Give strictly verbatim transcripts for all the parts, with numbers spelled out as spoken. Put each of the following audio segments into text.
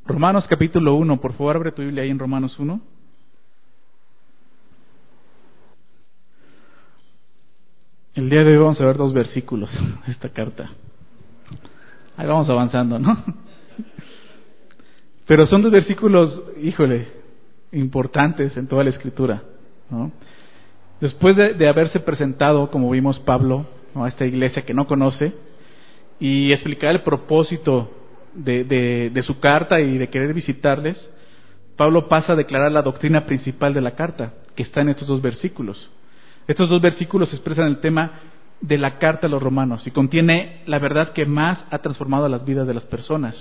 Romanos capítulo uno, por favor, abre tu Biblia ahí en Romanos uno. El día de hoy vamos a ver dos versículos de esta carta. Ahí vamos avanzando, ¿no? Pero son dos versículos, híjole, importantes en toda la Escritura, ¿no? Después de, de haberse presentado, como vimos Pablo, ¿no?, a esta iglesia que no conoce, y explicar el propósito de, de, de su carta y de querer visitarles, Pablo pasa a declarar la doctrina principal de la carta, que está en estos dos versículos. Estos dos versículos expresan el tema de la carta a los romanos y contiene la verdad que más ha transformado las vidas de las personas.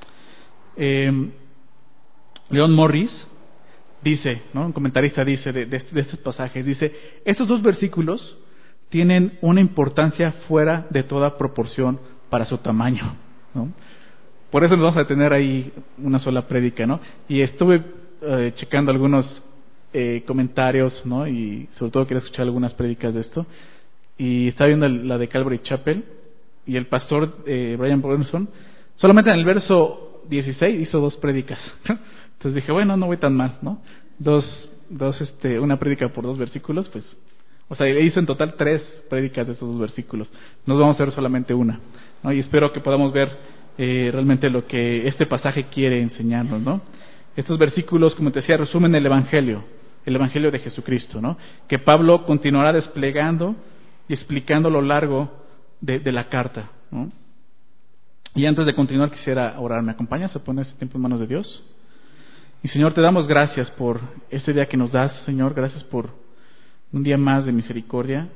Eh, Leon Morris dice, ¿no?, un comentarista dice de, de, de estos pasajes, dice: estos dos versículos tienen una importancia fuera de toda proporción para su tamaño, ¿no? Por eso nos vamos a tener ahí una sola prédica, ¿no? Y estuve eh, checando algunos eh, comentarios, ¿no? Y sobre todo quería escuchar algunas prédicas de esto. Y estaba viendo la de Calvary Chapel, y el pastor eh, Brian Brownson, solamente en el verso dieciséis hizo dos prédicas. Entonces dije, bueno, no voy tan mal, ¿no? Dos, dos, este, una prédica por dos versículos, pues, o sea, hizo en total tres prédicas de estos dos versículos. Nos vamos a ver solamente una, ¿no? Y espero que podamos ver eh, realmente lo que este pasaje quiere enseñarnos, ¿no? Estos versículos, como te decía, resumen el Evangelio, el Evangelio de Jesucristo, ¿no?, que Pablo continuará desplegando y explicando a lo largo de, de la carta, ¿no? Y antes de continuar quisiera orar. ¿Me acompañas a poner este tiempo en manos de Dios? Y Señor, te damos gracias por este día que nos das, Señor. Gracias por un día más de misericordia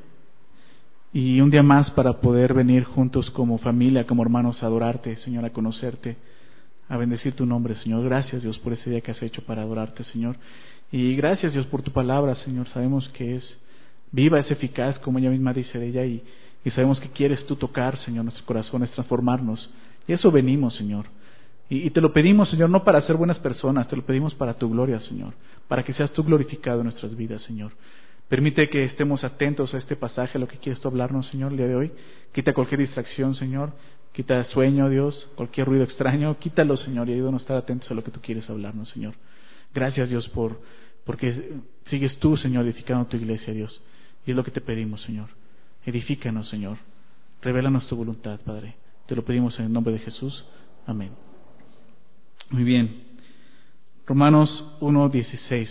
y un día más para poder venir juntos como familia, como hermanos, a adorarte, Señor, a conocerte, a bendecir tu nombre, Señor. Gracias, Dios, por ese día que has hecho para adorarte, Señor. Y gracias, Dios, por tu palabra, Señor. Sabemos que es viva, es eficaz, como ella misma dice de ella, y, y sabemos que quieres tú tocar, Señor, nuestros corazones, transformarnos. Y eso venimos, Señor. Y, y te lo pedimos, Señor, no para ser buenas personas, te lo pedimos para tu gloria, Señor, para que seas tú glorificado en nuestras vidas, Señor. Permite que estemos atentos a este pasaje, a lo que quieres tú hablarnos, Señor, el día de hoy. Quita cualquier distracción, Señor. Quita sueño, Dios, cualquier ruido extraño. Quítalo, Señor, y ayúdanos a estar atentos a lo que tú quieres hablarnos, Señor. Gracias, Dios, por porque sigues tú, Señor, edificando tu iglesia, Dios. Y es lo que te pedimos, Señor. Edifícanos, Señor. Revélanos tu voluntad, Padre. Te lo pedimos en el nombre de Jesús. Amén. Muy bien. Romanos uno dieciséis.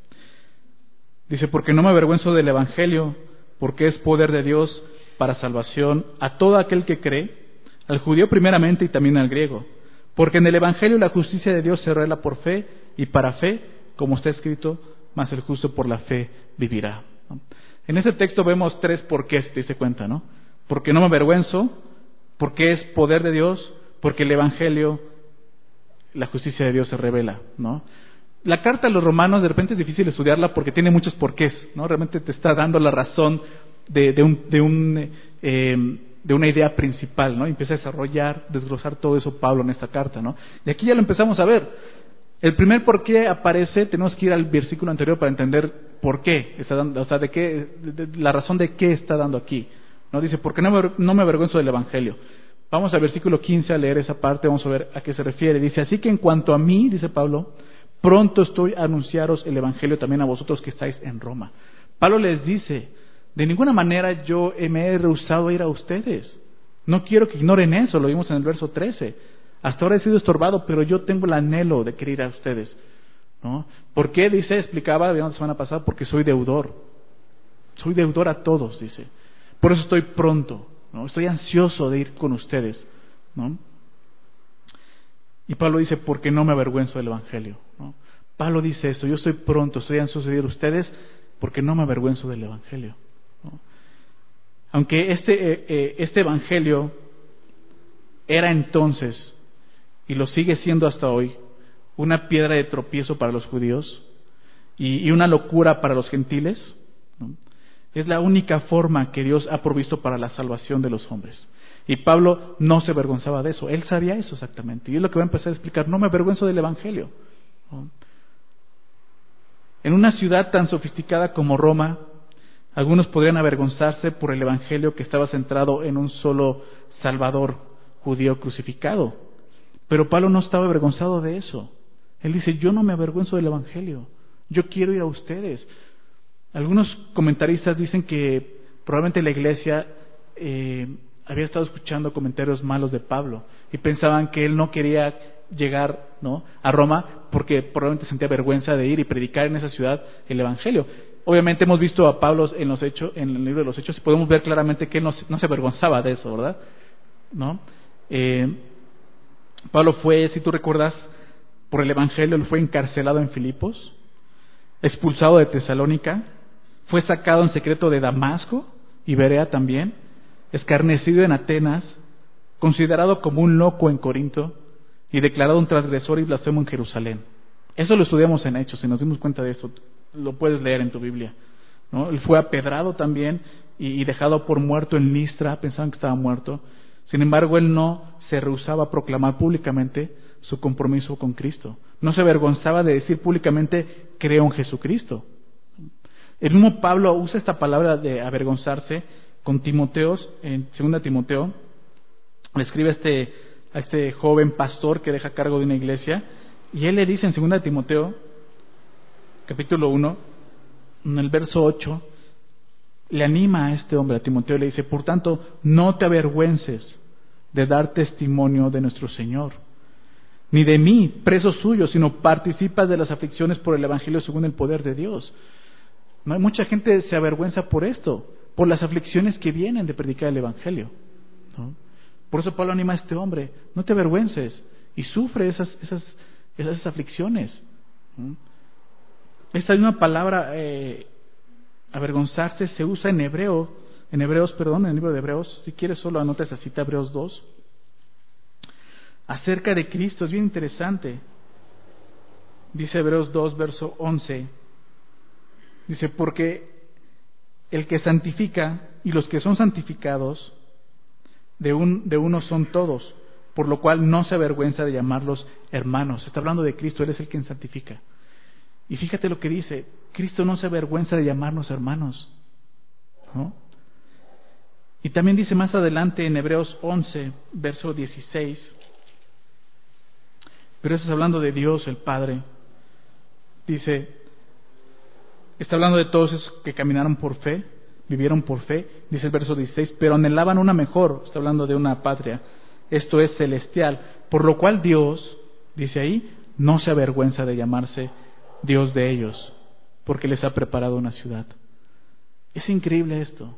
Dice: porque no me avergüenzo del Evangelio, porque es poder de Dios para salvación a todo aquel que cree, al judío primeramente y también al griego. Porque en el Evangelio la justicia de Dios se revela por fe, y para fe, como está escrito, mas el justo por la fe vivirá. En ese texto vemos tres porqués, te diste cuenta, ¿no? Porque no me avergüenzo, porque es poder de Dios, porque el Evangelio, la justicia de Dios se revela, ¿no? La carta a los romanos de repente es difícil estudiarla porque tiene muchos porqués, ¿no? Realmente te está dando la razón de, de, un, de, un, eh, de una idea principal, ¿no? Y empieza a desarrollar, desglosar todo eso Pablo en esta carta, ¿no? Y aquí ya lo empezamos a ver. El primer por qué aparece, tenemos que ir al versículo anterior para entender por qué está dando, o sea, de qué, de, de, la razón de qué está dando aquí, ¿no? Dice: porque no me, no me avergüenzo del Evangelio. Vamos al versículo quince a leer esa parte, vamos a ver a qué se refiere. Dice: así que en cuanto a mí, dice Pablo, pronto estoy a anunciaros el Evangelio también a vosotros que estáis en Roma. Pablo les dice: de ninguna manera yo me he rehusado a ir a ustedes. No quiero que ignoren eso, lo vimos en el verso trece. Hasta ahora he sido estorbado, pero yo tengo el anhelo de querer ir a ustedes, ¿no? ¿Por qué? Dice, explicaba, vimos la semana pasada, porque soy deudor. Soy deudor a todos, dice. Por eso estoy pronto, ¿no? Estoy ansioso de ir con ustedes, ¿no? Y Pablo dice: porque no me avergüenzo del Evangelio, ¿no? Pablo dice eso: yo estoy pronto, estoy ansioso de ir a ustedes porque no me avergüenzo del Evangelio, ¿no? Aunque este, eh, eh, este Evangelio era entonces, y lo sigue siendo hasta hoy, una piedra de tropiezo para los judíos y, y una locura para los gentiles, ¿no? Es la única forma que Dios ha provisto para la salvación de los hombres. Y Pablo no se avergonzaba de eso, él sabía eso exactamente. Y es lo que va a empezar a explicar: no me avergüenzo del Evangelio, ¿no? En una ciudad tan sofisticada como Roma, algunos podrían avergonzarse por el Evangelio que estaba centrado en un solo Salvador judío crucificado. Pero Pablo no estaba avergonzado de eso, Él dice, yo no me avergüenzo del Evangelio, yo quiero ir a ustedes. Algunos comentaristas dicen que probablemente la iglesia eh, había estado escuchando comentarios malos de Pablo y pensaban que él no quería llegar, ¿no?, a Roma porque probablemente sentía vergüenza de ir y predicar en esa ciudad el Evangelio. Obviamente hemos visto a Pablo en los hechos, en el libro de los Hechos, y podemos ver claramente que él no, no se avergonzaba de eso, ¿verdad? ¿No? Eh, Pablo fue, si tú recuerdas, por el Evangelio, él fue encarcelado en Filipos, expulsado de Tesalónica, fue sacado en secreto de Damasco y Berea también, escarnecido en Atenas, considerado como un loco en Corinto y declarado un transgresor y blasfemo en Jerusalén. Eso lo estudiamos en Hechos, si nos dimos cuenta de eso, lo puedes leer en tu Biblia, ¿no? Él fue apedrado también y, y dejado por muerto en Listra, pensaban que estaba muerto. Sin embargo, él no se rehusaba a proclamar públicamente su compromiso con Cristo. No se avergonzaba de decir públicamente, creo en Jesucristo. El mismo Pablo usa esta palabra de avergonzarse con Timoteos, en segunda Timoteo, le escribe a este, a este joven pastor que deja cargo de una iglesia, y él le dice en segunda Timoteo, capítulo uno, en el verso ocho, le anima a este hombre, a Timoteo, le dice, por tanto, no te avergüences de dar testimonio de nuestro Señor, ni de mí, preso suyo, sino participas de las aflicciones por el Evangelio según el poder de Dios. No, mucha gente se avergüenza por esto, por las aflicciones que vienen de predicar el Evangelio, ¿no? Por eso Pablo anima a este hombre, no te avergüences y sufre esas, esas, esas aflicciones, ¿no? Esta misma palabra, eh, avergonzarse, se usa en hebreo, en Hebreos, perdón, en el libro de Hebreos. Si quieres solo anota esa cita, Hebreos dos. Acerca de Cristo, es bien interesante. Dice Hebreos dos, verso once. Dice, porque el que santifica y los que son santificados, de, un, de uno son todos, por lo cual no se avergüenza de llamarlos hermanos. Está hablando de Cristo, Él es el quien santifica. Y fíjate lo que dice, Cristo no se avergüenza de llamarnos hermanos, ¿no? Y también dice más adelante en Hebreos once, verso dieciséis, pero eso es hablando de Dios el Padre, dice, está hablando de todos esos que caminaron por fe, vivieron por fe, dice el verso dieciséis, pero anhelaban una mejor, está hablando de una patria, esto es celestial, por lo cual Dios, dice ahí, no se avergüenza de llamarse Dios de ellos, porque les ha preparado una ciudad. Es increíble esto.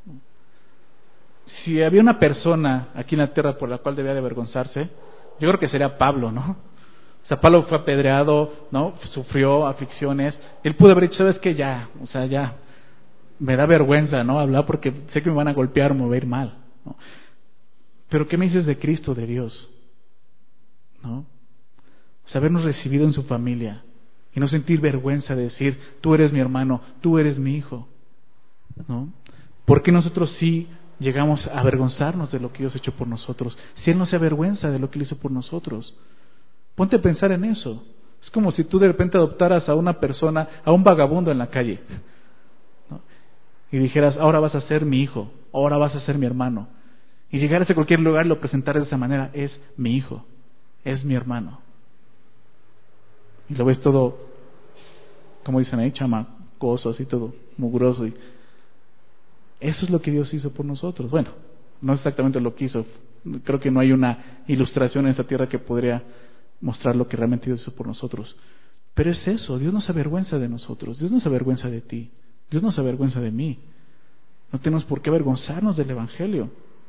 Si había una persona aquí en la tierra por la cual debía de avergonzarse, yo creo que sería Pablo, ¿no? O sea, Pablo fue apedreado, ¿no? Sufrió aflicciones. Él pudo haber dicho, ¿sabes qué? Ya, o sea, ya, me da vergüenza, ¿no? Hablar porque sé que me van a golpear o me va a ir mal, ¿no? Pero ¿qué me dices de Cristo, de Dios? ¿No? O sea, habernos recibido en su familia y no sentir vergüenza de decir, tú eres mi hermano, tú eres mi hijo, ¿no? ¿Por qué nosotros sí llegamos a avergonzarnos de lo que Dios ha hecho por nosotros? Si Él no se avergüenza de lo que Él hizo por nosotros. Ponte a pensar en eso. Es como si tú de repente adoptaras a una persona, a un vagabundo en la calle, ¿no? Y dijeras, ahora vas a ser mi hijo, ahora vas a ser mi hermano. Y llegaras a cualquier lugar y lo presentaras de esa manera, es mi hijo, es mi hermano. Y lo ves todo, como dicen ahí, chamacoso, así todo mugroso. Y eso es lo que Dios hizo por nosotros. Bueno, no exactamente lo que hizo. Creo que no hay una ilustración en esta tierra que podría mostrar lo que realmente Dios hizo por nosotros. Pero es eso, Dios no se avergüenza de nosotros, Dios no se avergüenza de ti, Dios no se avergüenza de mí. No tenemos por qué avergonzarnos del Evangelio.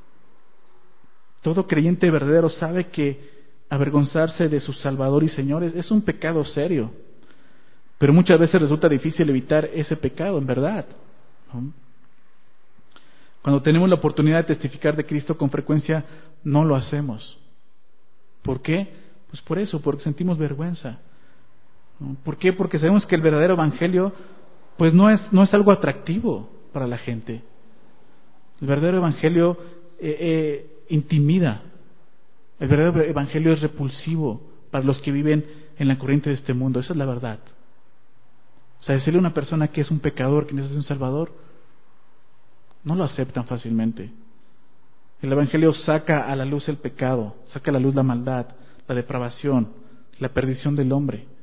Todo creyente verdadero sabe que avergonzarse de su Salvador y Señor es un pecado serio. Pero muchas veces resulta difícil evitar ese pecado, en verdad, ¿no? Cuando tenemos la oportunidad de testificar de Cristo, con frecuencia no lo hacemos. ¿Por qué? Pues por eso, porque sentimos vergüenza, ¿no? ¿Por qué? Porque sabemos que el verdadero evangelio pues no es, no es algo atractivo para la gente. El verdadero evangelio eh, eh, intimida. El verdadero evangelio es repulsivo para los que viven en la corriente de este mundo. Esa es la verdad. O sea, decirle a una persona que es un pecador, que necesita un salvador, no lo aceptan fácilmente. El evangelio saca a la luz el pecado, saca a la luz la maldad, la depravación, la perdición del hombre.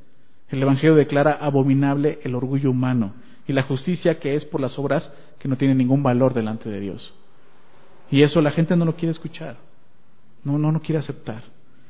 El Evangelio declara abominable el orgullo humano y la justicia que es por las obras que no tiene ningún valor delante de Dios. Y eso la gente no lo quiere escuchar, no, no lo quiere aceptar.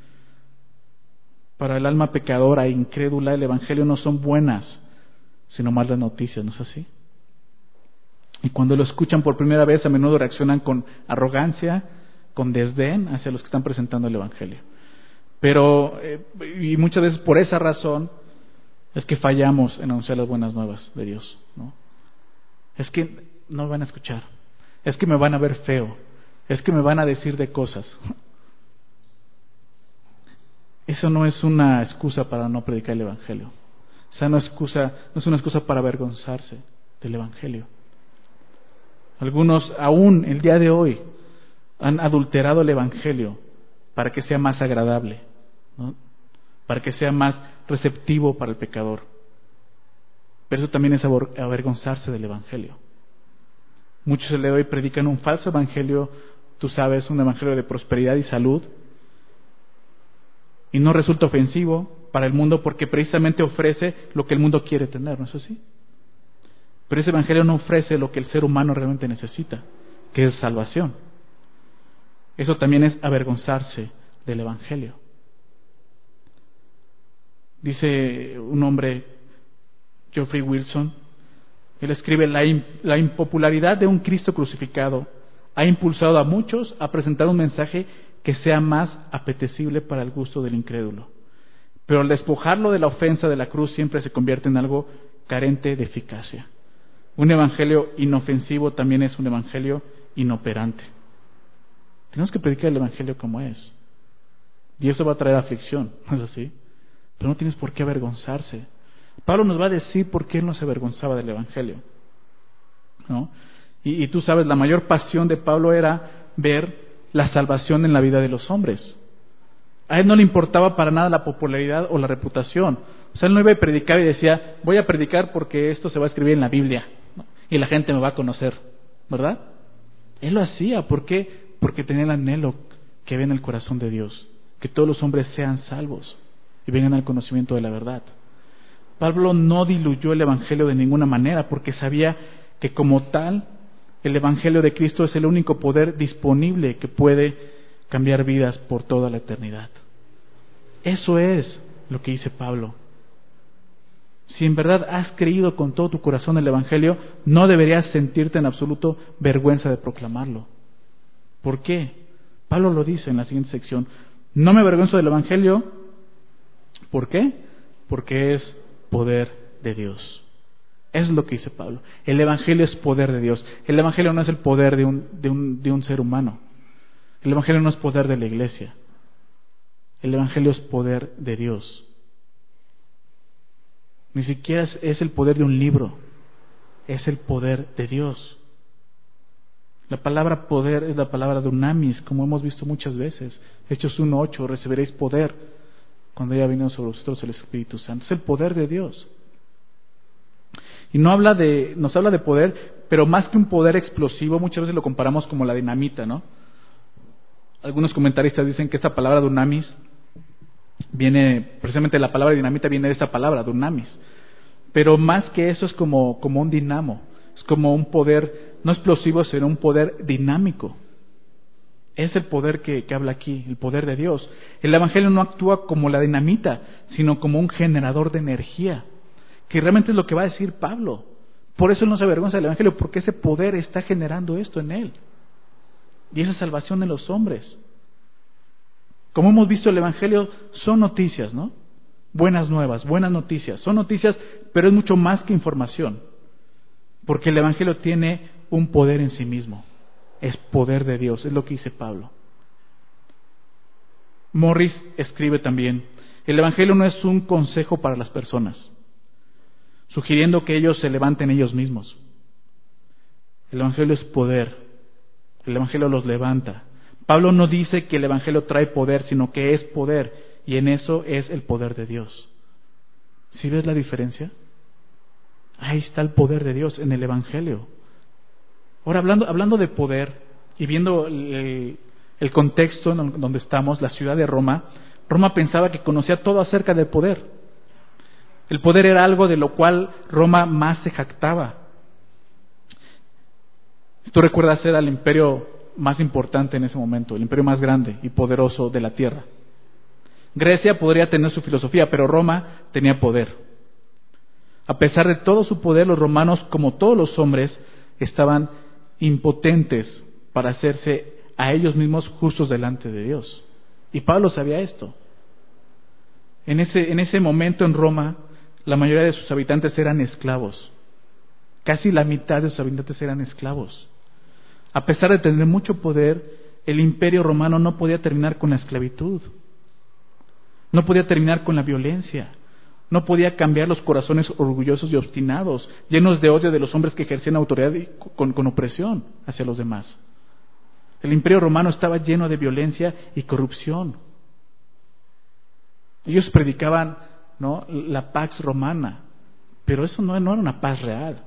Para el alma pecadora e incrédula, el Evangelio no son buenas, sino malas noticias, ¿no es así? Y cuando lo escuchan por primera vez, a menudo reaccionan con arrogancia, con desdén hacia los que están presentando el Evangelio. Pero, eh, y muchas veces por esa razón, es que fallamos en anunciar las buenas nuevas de Dios, ¿no? Es que no me van a escuchar, es que me van a ver feo, es que me van a decir de cosas. Eso no es una excusa para no predicar el Evangelio. Esa no, excusa, no es una excusa para avergonzarse del Evangelio. Algunos, aún el día de hoy, han adulterado el Evangelio para que sea más agradable, ¿no? Para que sea más receptivo para el pecador. Pero eso también es avergonzarse del Evangelio. Muchos el día de hoy predican un falso Evangelio, tú sabes, un Evangelio de prosperidad y salud, y no resulta ofensivo para el mundo porque precisamente ofrece lo que el mundo quiere tener, ¿no es así? Pero ese Evangelio no ofrece lo que el ser humano realmente necesita, que es salvación. Eso también es avergonzarse del Evangelio. Dice un hombre, Geoffrey Wilson, él escribe: la, in, la impopularidad de un Cristo crucificado ha impulsado a muchos a presentar un mensaje que sea más apetecible para el gusto del incrédulo. Pero al despojarlo de la ofensa de la cruz siempre se convierte en algo carente de eficacia. Un evangelio inofensivo también es un evangelio inoperante. Tenemos que predicar el evangelio como es. Y eso va a traer aflicción, ¿no es así? Pero no tienes por qué avergonzarse. Pablo nos va a decir por qué él no se avergonzaba del evangelio, ¿no? Y, y tú sabes, la mayor pasión de Pablo era ver la salvación en la vida de los hombres. A él no le importaba para nada la popularidad o la reputación. O sea, él no iba a predicar y decía, voy a predicar porque esto se va a escribir en la Biblia, ¿no? Y la gente me va a conocer, ¿verdad? Él lo hacía, ¿por qué? Porque tenía el anhelo que ve en el corazón de Dios, que todos los hombres sean salvos y vengan al conocimiento de la verdad. Pablo no diluyó el evangelio de ninguna manera, porque sabía que como tal el evangelio de Cristo es el único poder disponible que puede cambiar vidas por toda la eternidad. Eso es lo que dice Pablo. Si en verdad has creído con todo tu corazón el evangelio, no deberías sentirte en absoluto vergüenza de proclamarlo. ¿Por qué? Pablo lo dice en la siguiente sección: no me avergüenzo del evangelio. ¿Por qué? Porque es poder de Dios. Es lo que dice Pablo. El evangelio es poder de Dios. El evangelio no es el poder de un, de un, de un ser humano. El evangelio no es poder de la iglesia. El evangelio es poder de Dios. Ni siquiera es, es el poder de un libro. Es el poder de Dios. La palabra poder es la palabra dunamis, como hemos visto muchas veces. Hechos uno ocho, recibiréis poder cuando haya venido sobre vosotros el Espíritu Santo. Es el poder de Dios. Y no habla de, nos habla de poder, pero más que un poder explosivo, muchas veces lo comparamos como la dinamita, ¿no? Algunos comentaristas dicen que esta palabra dunamis viene, precisamente la palabra dinamita viene de esta palabra, dunamis. Pero más que eso es como, como un dinamo, es como un poder, no explosivo, sino un poder dinámico. Es el poder que, que habla aquí, el poder de Dios. El evangelio no actúa como la dinamita, sino como un generador de energía, que realmente es lo que va a decir Pablo. Por eso él no se avergüenza del evangelio, porque ese poder está generando esto en él. Y esa salvación de los hombres. Como hemos visto, el evangelio son noticias, ¿no? Buenas nuevas, buenas noticias. Son noticias, pero es mucho más que información. Porque el evangelio tiene un poder en sí mismo. Es poder de Dios, es lo que dice Pablo. Morris escribe también: el evangelio no es un consejo para las personas, sugiriendo que ellos se levanten ellos mismos. El evangelio es poder. El evangelio los levanta. Pablo no dice que el evangelio trae poder, sino que es poder, y en eso es el poder de Dios. ¿Sí ves la diferencia? Ahí está el poder de Dios en el evangelio. Ahora, hablando, hablando de poder y viendo el, el contexto en donde estamos, la ciudad de Roma, Roma pensaba que conocía todo acerca del poder. El poder era algo de lo cual Roma más se jactaba. Tú recuerdas, era el imperio más importante en ese momento, el imperio más grande y poderoso de la tierra. Grecia podría tener su filosofía, pero Roma tenía poder. A pesar de todo su poder, los romanos, como todos los hombres, estaban impotentes para hacerse a ellos mismos justos delante de Dios. Y Pablo sabía esto. En ese, en ese momento en Roma, la mayoría de sus habitantes eran esclavos. Casi la mitad de sus habitantes eran esclavos. A pesar de tener mucho poder, el imperio romano no podía terminar con la esclavitud. No podía terminar con la violencia. No podía cambiar los corazones orgullosos y obstinados, llenos de odio de los hombres que ejercían autoridad y con, con opresión hacia los demás. El imperio romano estaba lleno de violencia y corrupción. Ellos predicaban, ¿no?, la pax romana, pero eso no, no era una paz real.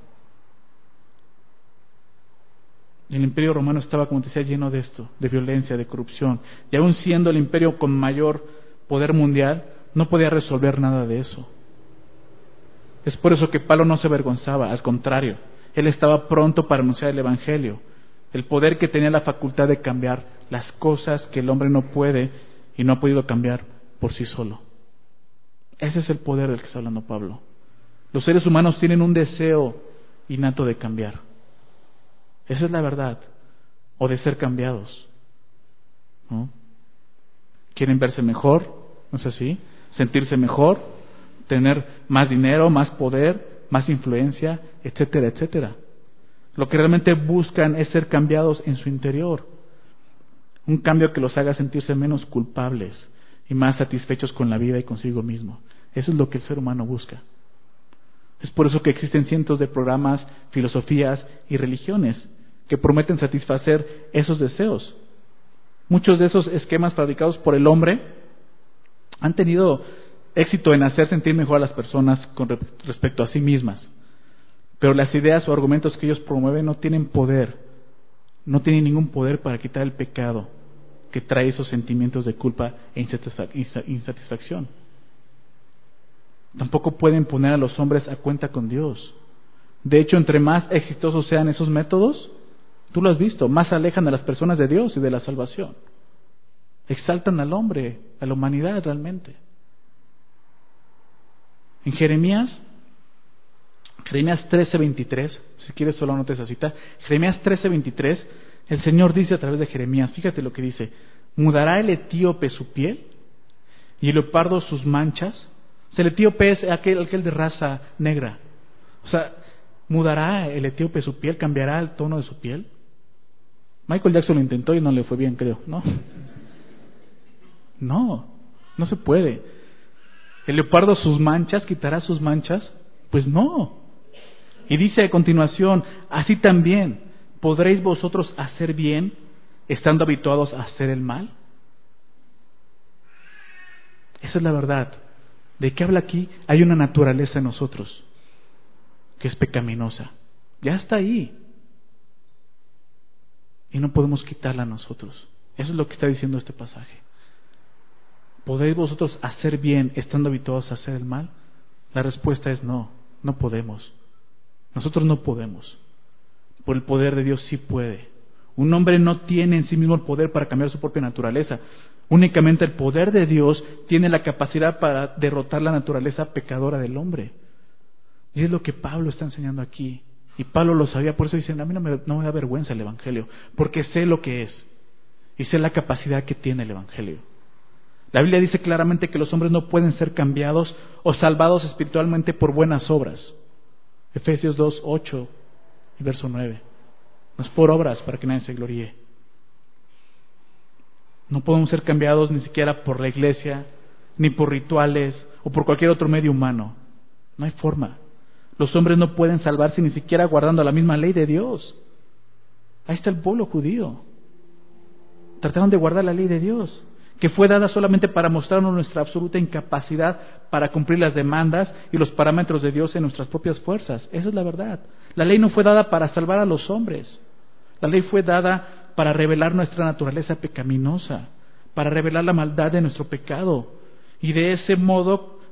El imperio romano estaba, como te decía, lleno de esto, de violencia, de corrupción. Y aún siendo el imperio con mayor poder mundial, no podía resolver nada de eso. Es por eso que Pablo no se avergonzaba, al contrario, él estaba pronto para anunciar el Evangelio, el poder que tenía la facultad de cambiar las cosas que el hombre no puede y no ha podido cambiar por sí solo. Ese es el poder del que está hablando Pablo. Los seres humanos tienen un deseo innato de cambiar. Esa es la verdad, o de ser cambiados, ¿no? Quieren verse mejor, ¿no es así? Sentirse mejor, tener más dinero, más poder, más influencia, etcétera, etcétera. Lo que realmente buscan es ser cambiados en su interior. Un cambio que los haga sentirse menos culpables y más satisfechos con la vida y consigo mismo. Eso es lo que el ser humano busca. Es por eso que existen cientos de programas, filosofías y religiones que prometen satisfacer esos deseos. Muchos de esos esquemas fabricados por el hombre han tenido éxito en hacer sentir mejor a las personas con respecto a sí mismas. Pero las ideas o argumentos que ellos promueven no tienen poder, no tienen ningún poder para quitar el pecado que trae esos sentimientos de culpa e insatisfacción. Tampoco pueden poner a los hombres a cuenta con Dios. De hecho, entre más exitosos sean esos métodos, tú lo has visto, más alejan a las personas de Dios y de la salvación. Exaltan al hombre, a la humanidad realmente. En Jeremías, Jeremías trece veintitrés, si quieres solo anote esa cita, Jeremías trece veintitrés, el Señor dice a través de Jeremías, fíjate lo que dice: ¿mudará el etíope su piel y el leopardo sus manchas? O sea, el etíope es aquel, aquel de raza negra. O sea, ¿mudará el etíope su piel? ¿Cambiará el tono de su piel? Michael Jackson lo intentó y no le fue bien, creo, ¿no? No, no se puede. ¿El leopardo sus manchas? ¿Quitará sus manchas? Pues no. Y dice a continuación, así también, ¿podréis vosotros hacer bien estando habituados a hacer el mal? Esa es la verdad. ¿De qué habla aquí? Hay una naturaleza en nosotros que es pecaminosa. Ya está ahí. Y no podemos quitarla a nosotros. Eso es lo que está diciendo este pasaje. ¿Podéis vosotros hacer bien estando habituados a hacer el mal? La respuesta es no, no podemos. Nosotros no podemos. Por el poder de Dios sí puede. Un hombre no tiene en sí mismo el poder para cambiar su propia naturaleza. Únicamente el poder de Dios tiene la capacidad para derrotar la naturaleza pecadora del hombre. Y es lo que Pablo está enseñando aquí. Y Pablo lo sabía, por eso dicen, a mí no me, no me da vergüenza el Evangelio, porque sé lo que es y sé la capacidad que tiene el Evangelio. La Biblia dice claramente que los hombres no pueden ser cambiados o salvados espiritualmente por buenas obras. Efesios dos, ocho y verso nueve. No es por obras para que nadie se gloríe. No podemos ser cambiados ni siquiera por la iglesia, ni por rituales o por cualquier otro medio humano. No hay forma. Los hombres no pueden salvarse ni siquiera guardando la misma ley de Dios. Ahí está el pueblo judío. Trataron de guardar la ley de Dios, que fue dada solamente para mostrarnos nuestra absoluta incapacidad para cumplir las demandas y los parámetros de Dios en nuestras propias fuerzas. Esa es la verdad. La ley no fue dada para salvar a los hombres. La ley fue dada para revelar nuestra naturaleza pecaminosa, para revelar la maldad de nuestro pecado y de ese modo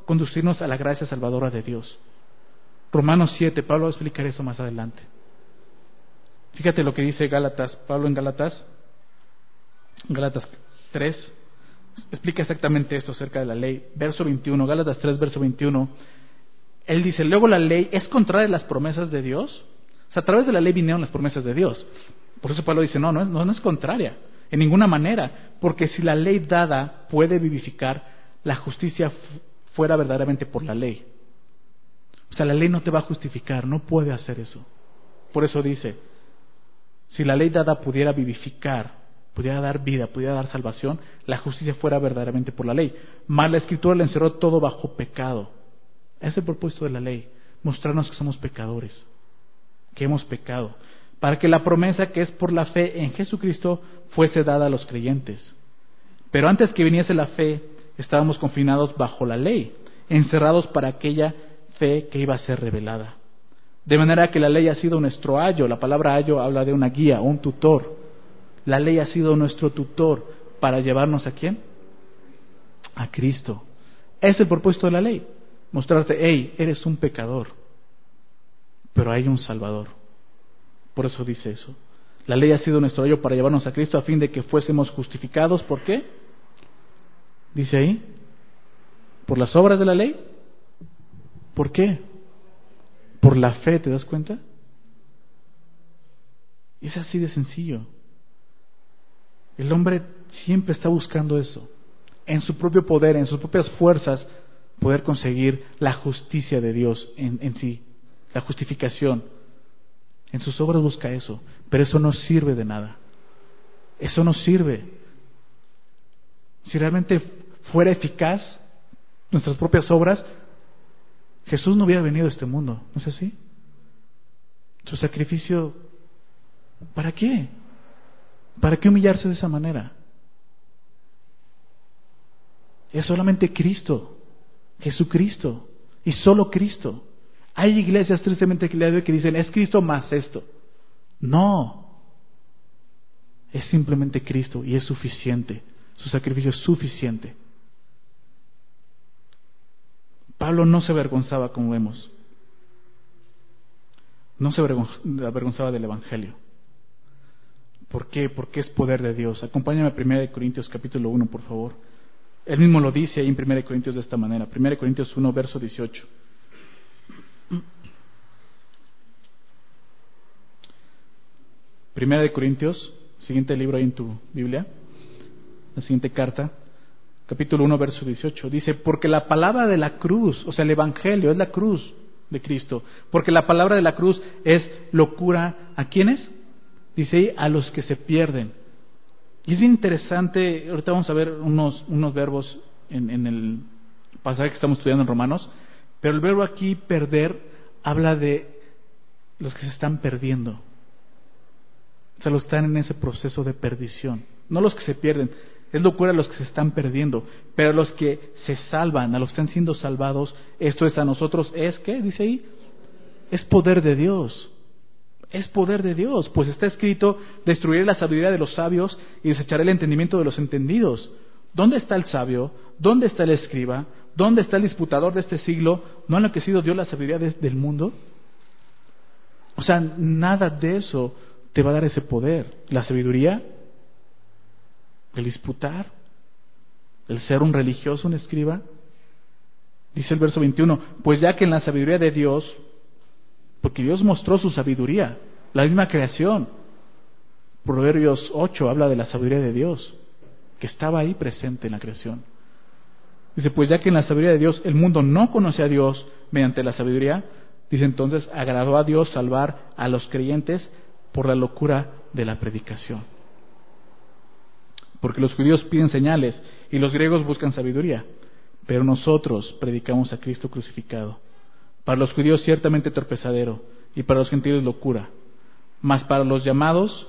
conducirnos a la gracia salvadora de Dios. Romanos siete, Pablo va a explicar eso más adelante. Fíjate lo que dice Gálatas, Pablo en Gálatas, Gálatas tres, explica exactamente esto acerca de la ley. Verso veintiuno, Gálatas tres, verso veintiuno. Él dice, luego la ley es contraria a las promesas de Dios. O sea, a través de la ley vinieron las promesas de Dios. Por eso Pablo dice, no, no es, no, no es contraria, en ninguna manera. Porque si la ley dada puede vivificar, la justicia fuera verdaderamente por la ley. O sea, la ley no te va a justificar, no puede hacer eso. Por eso dice, si la ley dada pudiera vivificar, pudiera dar vida, pudiera dar salvación, la justicia fuera verdaderamente por la ley. Mas la Escritura le encerró todo bajo pecado. Ese es el propósito de la ley, mostrarnos que somos pecadores, que hemos pecado, para que la promesa que es por la fe en Jesucristo fuese dada a los creyentes. Pero antes que viniese la fe, estábamos confinados bajo la ley, encerrados para aquella fe que iba a ser revelada. De manera que la ley ha sido nuestro ayo. La palabra ayo habla de una guía, un tutor. La ley ha sido nuestro tutor para llevarnos ¿a quién? A Cristo. Es el propósito de la ley. Mostrarte, hey, eres un pecador, pero hay un Salvador. Por eso dice eso. La ley ha sido nuestro ayo para llevarnos a Cristo a fin de que fuésemos justificados. ¿Por qué? Dice ahí, ¿por las obras de la ley? ¿Por qué? Por la fe, ¿te das cuenta? Es así de sencillo. El hombre siempre está buscando eso, en su propio poder, en sus propias fuerzas, poder conseguir la justicia de Dios en, en sí, la justificación. En sus obras busca eso, pero eso no sirve de nada. Eso no sirve. Si realmente fuera eficaz nuestras propias obras, Jesús no hubiera venido a este mundo, ¿no es así? Su sacrificio, ¿para qué? ¿Para qué humillarse de esa manera? Es solamente Cristo, Jesucristo, y solo Cristo. Hay iglesias tristemente que dicen, es Cristo más esto. No, es simplemente Cristo y es suficiente. Su sacrificio es suficiente. Pablo no se avergonzaba, como vemos. No se avergonzaba del Evangelio. ¿Por qué? Porque es poder de Dios. Acompáñame a primera de Corintios capítulo uno, por favor. Él mismo lo dice ahí en primera de Corintios de esta manera. primera de Corintios uno, verso dieciocho. primera de Corintios, siguiente libro ahí en tu Biblia, la siguiente carta, capítulo uno, verso dieciocho. Dice, porque la palabra de la cruz, o sea, el Evangelio es la cruz de Cristo. Porque la palabra de la cruz es locura. ¿A quiénes? Dice ahí, a los que se pierden. Y es interesante, ahorita vamos a ver unos, unos verbos en, en el pasaje que estamos estudiando en Romanos, pero el verbo aquí, perder, habla de los que se están perdiendo. O sea, los que están en ese proceso de perdición. No los que se pierden, es locura a los que se están perdiendo, pero los que se salvan, a los que están siendo salvados, esto es a nosotros, es, ¿qué? Dice ahí, es poder de Dios. Es poder de Dios, pues está escrito, destruiré la sabiduría de los sabios y desecharé el entendimiento de los entendidos. ¿Dónde está el sabio? ¿Dónde está el escriba? ¿Dónde está el disputador de este siglo? ¿No ha enloquecido Dios la sabiduría de, del mundo? O sea, nada de eso te va a dar ese poder. La sabiduría, el disputar, el ser un religioso, un escriba. Dice el verso veintiuno, pues ya que en la sabiduría de Dios, porque Dios mostró su sabiduría, la misma creación. Proverbios ocho habla de la sabiduría de Dios, que estaba ahí presente en la creación. Dice, pues ya que en la sabiduría de Dios el mundo no conoce a Dios mediante la sabiduría, dice entonces, agradó a Dios salvar a los creyentes por la locura de la predicación. Porque los judíos piden señales y los griegos buscan sabiduría, pero nosotros predicamos a Cristo crucificado. Para los judíos ciertamente torpezadero, y para los gentiles locura. Mas para los llamados,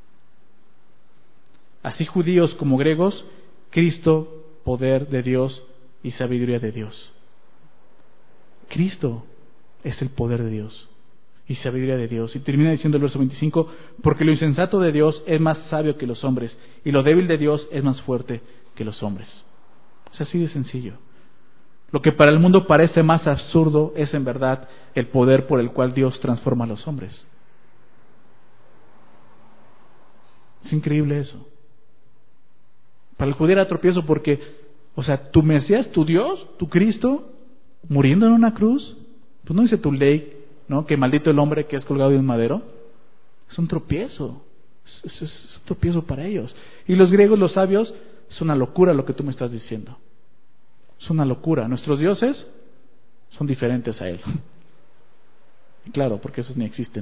así judíos como griegos, Cristo, poder de Dios y sabiduría de Dios. Cristo es el poder de Dios y sabiduría de Dios. Y termina diciendo el verso veinticinco, porque lo insensato de Dios es más sabio que los hombres, y lo débil de Dios es más fuerte que los hombres. Es así de sencillo. Lo que para el mundo parece más absurdo es en verdad el poder por el cual Dios transforma a los hombres. Es increíble eso. Para el judío era tropiezo porque, o sea, tu Mesías, tu Dios, tu Cristo, muriendo en una cruz, pues no dice tu ley, ¿no? Que maldito el hombre que es colgado de un madero. Es un tropiezo. Es, es, es un tropiezo para ellos. Y los griegos, los sabios, es una locura lo que tú me estás diciendo. Es una locura. Nuestros dioses son diferentes a él. Y claro, porque esos ni existen.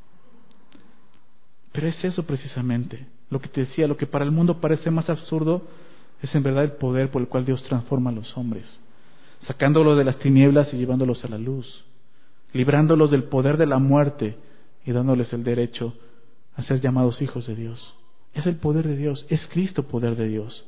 Pero es eso precisamente, lo que te decía, lo que para el mundo parece más absurdo es en verdad el poder por el cual Dios transforma a los hombres, sacándolos de las tinieblas y llevándolos a la luz, librándolos del poder de la muerte y dándoles el derecho a ser llamados hijos de Dios. Es el poder de Dios, es Cristo poder de Dios.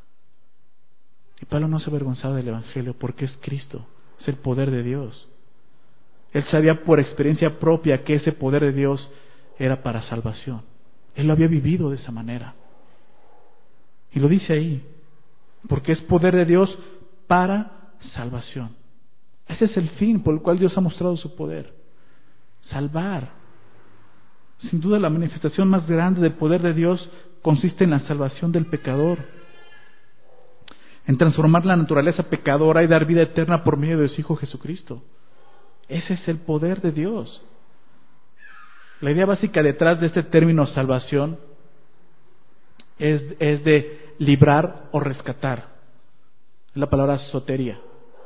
Y Pablo no se avergonzaba del Evangelio porque es Cristo, es el poder de Dios. Él sabía por experiencia propia que ese poder de Dios era para salvación. Él lo había vivido de esa manera. Y lo dice ahí, porque es poder de Dios para salvación. Ese es el fin por el cual Dios ha mostrado su poder. Salvar. Sin duda la manifestación más grande del poder de Dios consiste en la salvación del pecador, en transformar la naturaleza pecadora y dar vida eterna por medio de su Hijo Jesucristo. Ese es el poder de Dios. La idea básica detrás de este término salvación es, es de librar o rescatar. Es la palabra soteria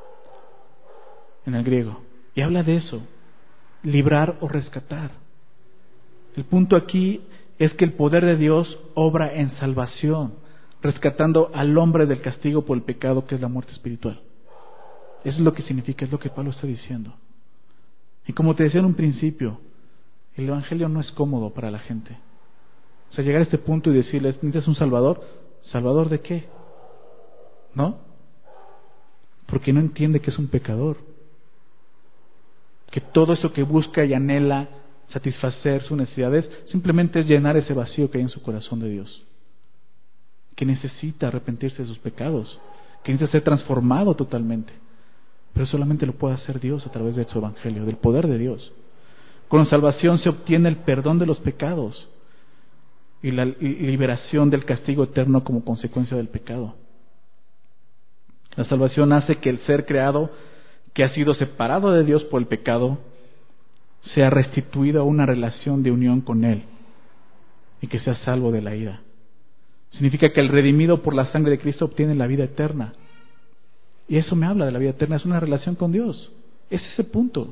en el griego. Y habla de eso, librar o rescatar. El punto aquí es que el poder de Dios obra en salvación, rescatando al hombre del castigo por el pecado que es la muerte espiritual. Eso es lo que significa, es lo que Pablo está diciendo. Y como te decía en un principio, el Evangelio no es cómodo para la gente. O sea, llegar a este punto y decirles, ¿necesitas un Salvador? ¿Salvador de qué? ¿No? Porque no entiende que es un pecador. Que todo eso que busca y anhela satisfacer sus necesidades simplemente es llenar ese vacío que hay en su corazón de Dios. Que necesita arrepentirse de sus pecados. Que necesita ser transformado totalmente. Pero solamente lo puede hacer Dios a través de su Evangelio, del poder de Dios. Con la salvación se obtiene el perdón de los pecados y la liberación del castigo eterno como consecuencia del pecado. La salvación hace que el ser creado, que ha sido separado de Dios por el pecado, sea restituido a una relación de unión con Él y que sea salvo de la ira. Significa que el redimido por la sangre de Cristo obtiene la vida eterna. Y eso me habla de la vida eterna, es una relación con Dios. Es ese punto.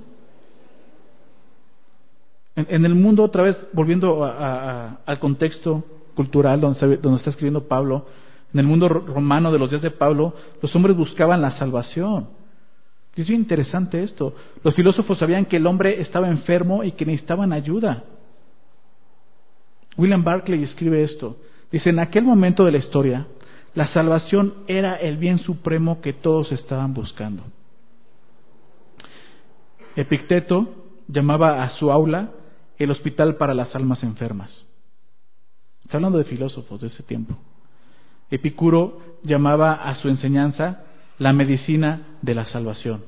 En, en el mundo, otra vez, volviendo a, a, a, al contexto cultural donde, donde está escribiendo Pablo, en el mundo romano de los días de Pablo, los hombres buscaban la salvación. Y es bien interesante esto. Los filósofos sabían que el hombre estaba enfermo y que necesitaban ayuda. William Barclay escribe esto. Dice, en aquel momento de la historia, la salvación era el bien supremo que todos estaban buscando. Epicteto llamaba a su aula el hospital para las almas enfermas. Está hablando de filósofos de ese tiempo. Epicuro llamaba a su enseñanza la medicina de la salvación.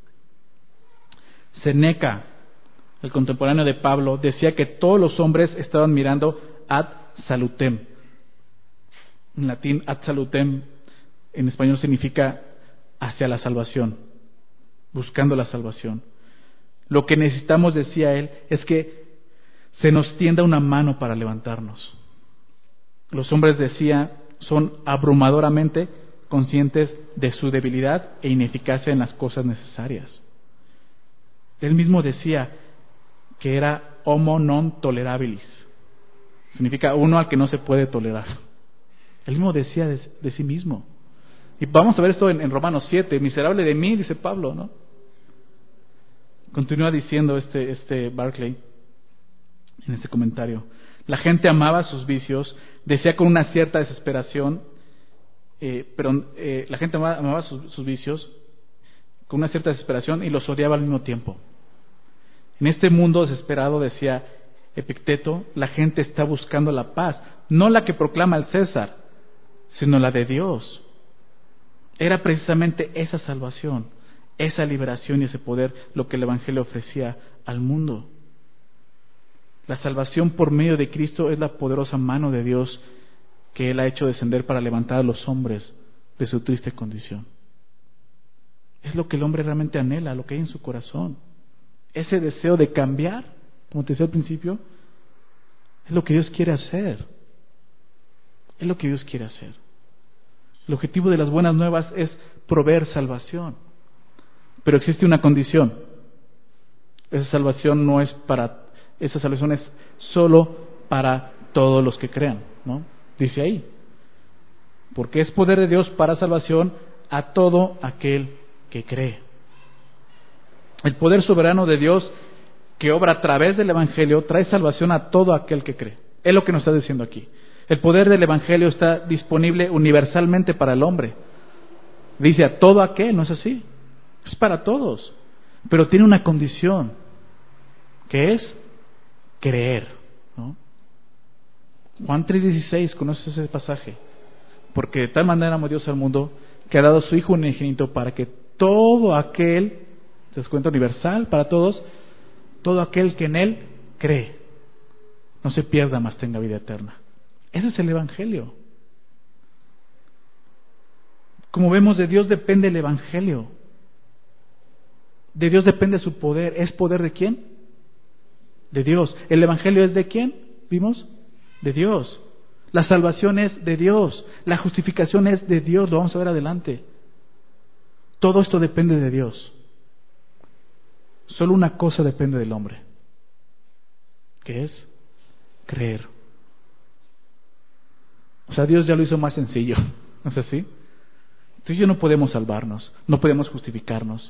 Séneca, el contemporáneo de Pablo, decía que todos los hombres estaban mirando ad salutem. En latín, ad salutem, en español significa hacia la salvación, buscando la salvación. Lo que necesitamos, decía él, es que se nos tienda una mano para levantarnos. Los hombres, decía, son abrumadoramente conscientes de su debilidad e ineficacia en las cosas necesarias. Él mismo decía que era homo non tolerabilis. Significa uno al que no se puede tolerar. Él mismo decía de, de sí mismo. Y vamos a ver esto en, en Romanos siete. Miserable de mí, dice Pablo, ¿no? Continúa diciendo este, este Barclay en este comentario. La gente amaba sus vicios, decía con una cierta desesperación, eh, pero eh, la gente amaba, amaba sus, sus vicios con una cierta desesperación y los odiaba al mismo tiempo. En este mundo desesperado, decía Epicteto, la gente está buscando la paz, no la que proclama el César, sino la de Dios. Era precisamente esa salvación, esa liberación y ese poder, lo que el Evangelio ofrecía al mundo. La salvación por medio de Cristo es la poderosa mano de Dios que Él ha hecho descender para levantar a los hombres de su triste condición. Es lo que el hombre realmente anhela, lo que hay en su corazón. Ese deseo de cambiar, como te decía al principio, es lo que Dios quiere hacer. Es lo que Dios quiere hacer. El objetivo de las buenas nuevas es proveer salvación. Pero existe una condición. Esa salvación no es para, esa salvación es solo para todos los que crean, ¿no? Dice ahí. Porque es poder de Dios para salvación a todo aquel que cree. El poder soberano de Dios que obra a través del Evangelio trae salvación a todo aquel que cree. Es lo que nos está diciendo aquí. El poder del Evangelio está disponible universalmente para el hombre. Dice a todo aquel, ¿no es así? Es para todos. Pero tiene una condición, que es creer, ¿no? Juan tres dieciséis, ¿conoces ese pasaje? Porque de tal manera amó Dios al mundo que ha dado a su Hijo unigénito para que todo aquel, ¿te das cuenta? Universal para todos, todo aquel que en Él cree, no se pierda, mas tenga vida eterna. Ese es el Evangelio. Como vemos, de Dios depende el Evangelio. De Dios depende su poder. ¿Es poder de quién? De Dios. ¿El Evangelio es de quién? ¿Vimos? De Dios. La salvación es de Dios. La justificación es de Dios. Lo vamos a ver adelante. Todo esto depende de Dios. Solo una cosa depende del hombre, que es creer. O sea, Dios ya lo hizo más sencillo, ¿no es así? Tú y yo no podemos salvarnos, no podemos justificarnos.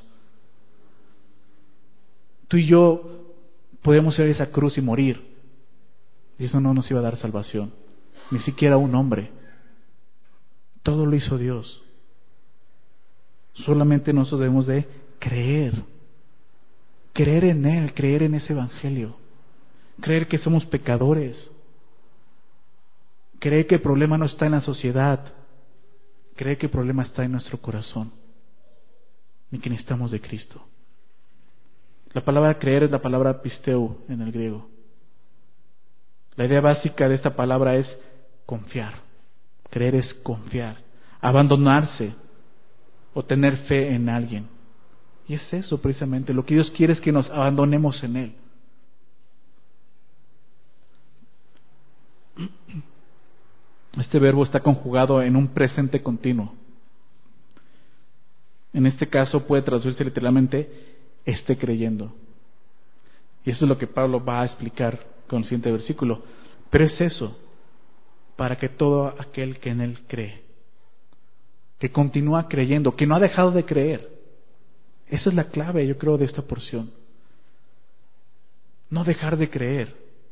Tú y yo podemos ir a esa cruz y morir, y eso no nos iba a dar salvación, ni siquiera un hombre. Todo lo hizo Dios. Solamente nosotros debemos de creer. Creer en Él, creer en ese Evangelio. Creer que somos pecadores. Creer que el problema no está en la sociedad. Creer que el problema está en nuestro corazón. Y que necesitamos de Cristo. La palabra creer es la palabra pisteu en el griego. La idea básica de esta palabra es confiar. Creer es confiar. Abandonarse o tener fe en alguien. Y es eso precisamente, lo que Dios quiere es que nos abandonemos en Él. Este verbo está conjugado en un presente continuo. En este caso puede traducirse literalmente, esté creyendo. Y eso es lo que Pablo va a explicar con el siguiente versículo. Pero es eso, para que todo aquel que en Él cree, que continúa creyendo, que no ha dejado de creer. Esa es la clave, yo creo, de esta porción. No dejar de creer.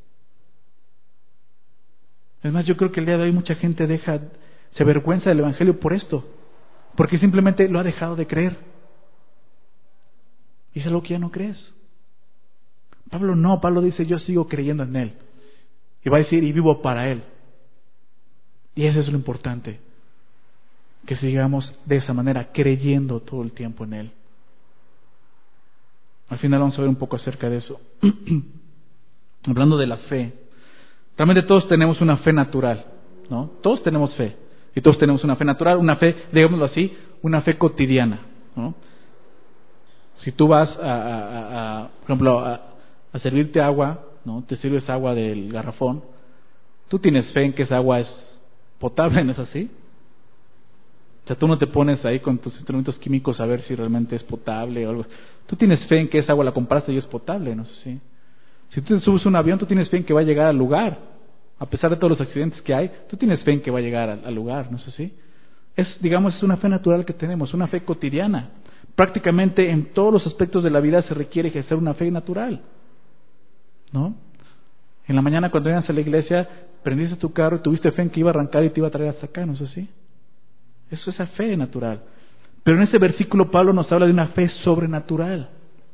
Es más, yo creo que el día de hoy mucha gente deja, se avergüenza del Evangelio por esto, porque simplemente lo ha dejado de creer. Y es algo que ya no crees. Pablo no, Pablo dice, yo sigo creyendo en Él. Y va a decir, y vivo para Él. Y eso es lo importante, que sigamos de esa manera, creyendo todo el tiempo en Él. Al final vamos a ver un poco acerca de eso. Hablando de la fe. Realmente todos tenemos una fe natural, ¿no? Todos tenemos fe. Y todos tenemos una fe natural, una fe, digámoslo así, una fe cotidiana, ¿no? Si tú vas a, a, a por ejemplo, a, a servirte agua, ¿no? Te sirves agua del garrafón. Tú tienes fe en que esa agua es potable, ¿no es así? O sea, tú no te pones ahí con tus instrumentos químicos a ver si realmente es potable o algo. Tú tienes fe en que esa agua la compraste y es potable, no sé si. Si tú te subes a un avión, tú tienes fe en que va a llegar al lugar. A pesar de todos los accidentes que hay, tú tienes fe en que va a llegar al, al lugar, no sé si. Es, digamos, es una fe natural que tenemos, una fe cotidiana. Prácticamente en todos los aspectos de la vida se requiere ejercer una fe natural, ¿no? En la mañana cuando llegas a la iglesia, prendiste tu carro y tuviste fe en que iba a arrancar y te iba a traer hasta acá, no sé si. Eso es esa fe natural. Pero en ese versículo Pablo nos habla de una fe sobrenatural.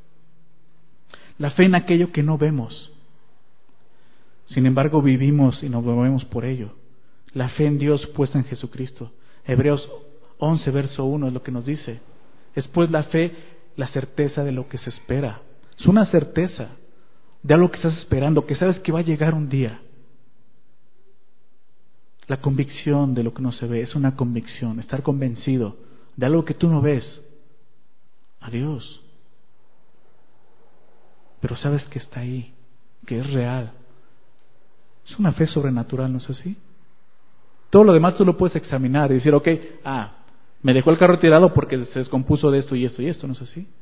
La fe en aquello que no vemos. Sin embargo, vivimos y nos movemos por ello. La fe en Dios puesta en Jesucristo. Hebreos once, verso uno es lo que nos dice. Es pues la fe la certeza de lo que se espera. Es una certeza de algo que estás esperando, que sabes que va a llegar un día. La convicción de lo que no se ve es una convicción, estar convencido de algo que tú no ves. A Dios. Pero sabes que está ahí, que es real. Es una fe sobrenatural, ¿no es así? Todo lo demás tú lo puedes examinar y decir, ok, ah, me dejó el carro tirado porque se descompuso de esto y esto y esto, ¿no es así?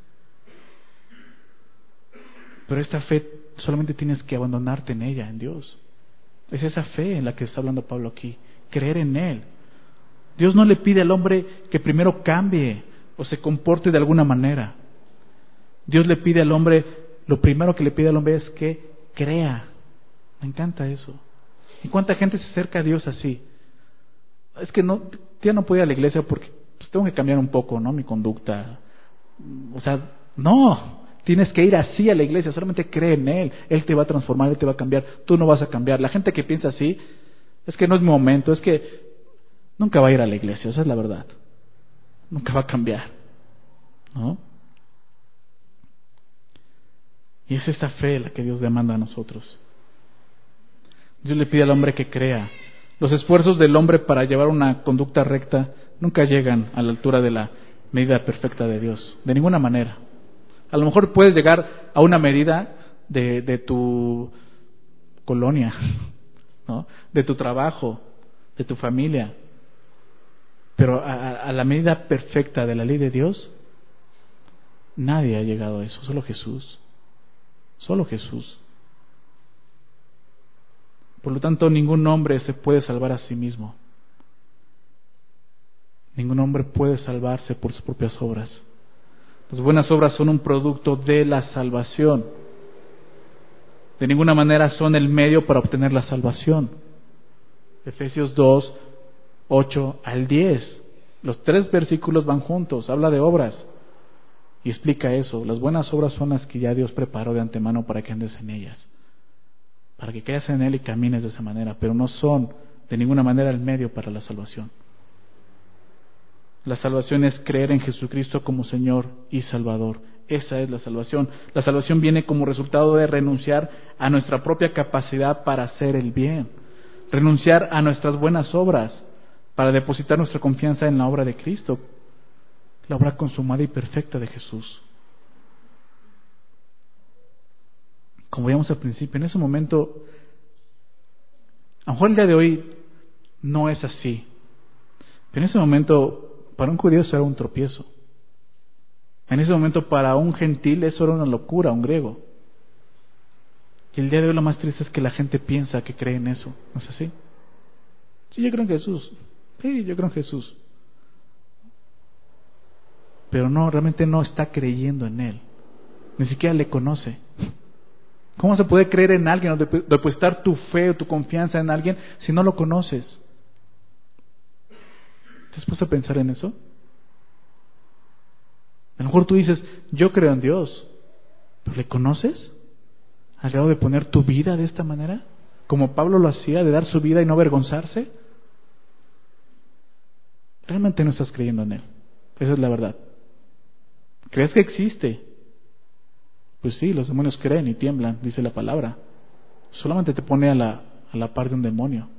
Pero esta fe solamente tienes que abandonarte en ella, en Dios. Es esa fe en la que está hablando Pablo aquí, creer en Él. Dios no le pide al hombre que primero cambie o se comporte de alguna manera. Dios le pide al hombre, lo primero que le pide al hombre es que crea. Me encanta eso. ¿Y cuánta gente se acerca a Dios así? Es que no, ya no puedo ir a la iglesia porque pues, tengo que cambiar un poco, ¿no? Mi conducta. O sea, no. Tienes que ir así a la iglesia, solamente cree en Él. Él te va a transformar, Él te va a cambiar. Tú no vas a cambiar. La gente que piensa así, es que no es mi momento, es que nunca va a ir a la iglesia, esa es la verdad. Nunca va a cambiar, ¿no? Y es esta fe la que Dios demanda a nosotros. Dios le pide al hombre que crea. Los esfuerzos del hombre para llevar una conducta recta nunca llegan a la altura de la medida perfecta de Dios, de ninguna manera. A lo mejor puedes llegar a una medida de, de tu colonia, ¿no? De tu trabajo, de tu familia, pero a, a la medida perfecta de la ley de Dios, nadie ha llegado a eso, solo Jesús, solo Jesús. Por lo tanto, ningún hombre se puede salvar a sí mismo. Ningún hombre puede salvarse por sus propias obras. Las buenas obras son un producto de la salvación. De ninguna manera son el medio para obtener la salvación. Efesios dos, ocho al diez. Los tres versículos van juntos, habla de obras. Y explica eso. Las buenas obras son las que ya Dios preparó de antemano para que andes en ellas. Para que creas en Él y camines de esa manera. Pero no son de ninguna manera el medio para la salvación. La salvación es creer en Jesucristo como Señor y Salvador. Esa es la salvación. La salvación viene como resultado de renunciar a nuestra propia capacidad para hacer el bien. Renunciar a nuestras buenas obras para depositar nuestra confianza en la obra de Cristo. La obra consumada y perfecta de Jesús. Como veíamos al principio, en ese momento, a lo mejor el día de hoy no es así. Pero en ese momento, para un judío eso era un tropiezo. En ese momento para un gentil eso era una locura, un griego. Y el día de hoy lo más triste es que la gente piensa que cree en eso. ¿No es así? Sí, yo creo en Jesús. Sí, yo creo en Jesús. Pero no, realmente no está creyendo en Él. Ni siquiera le conoce. ¿Cómo se puede creer en alguien o depositar tu fe o tu confianza en alguien si no lo conoces? ¿Te has puesto a pensar en eso? A lo mejor tú dices, yo creo en Dios, ¿pero le conoces? ¿Al grado de poner tu vida de esta manera? Como Pablo lo hacía, de dar su vida y no avergonzarse. Realmente no estás creyendo en Él. Esa es la verdad. ¿Crees que existe? Pues sí, los demonios creen y tiemblan, dice la palabra. Solamente te pone a la, a la par de un demonio.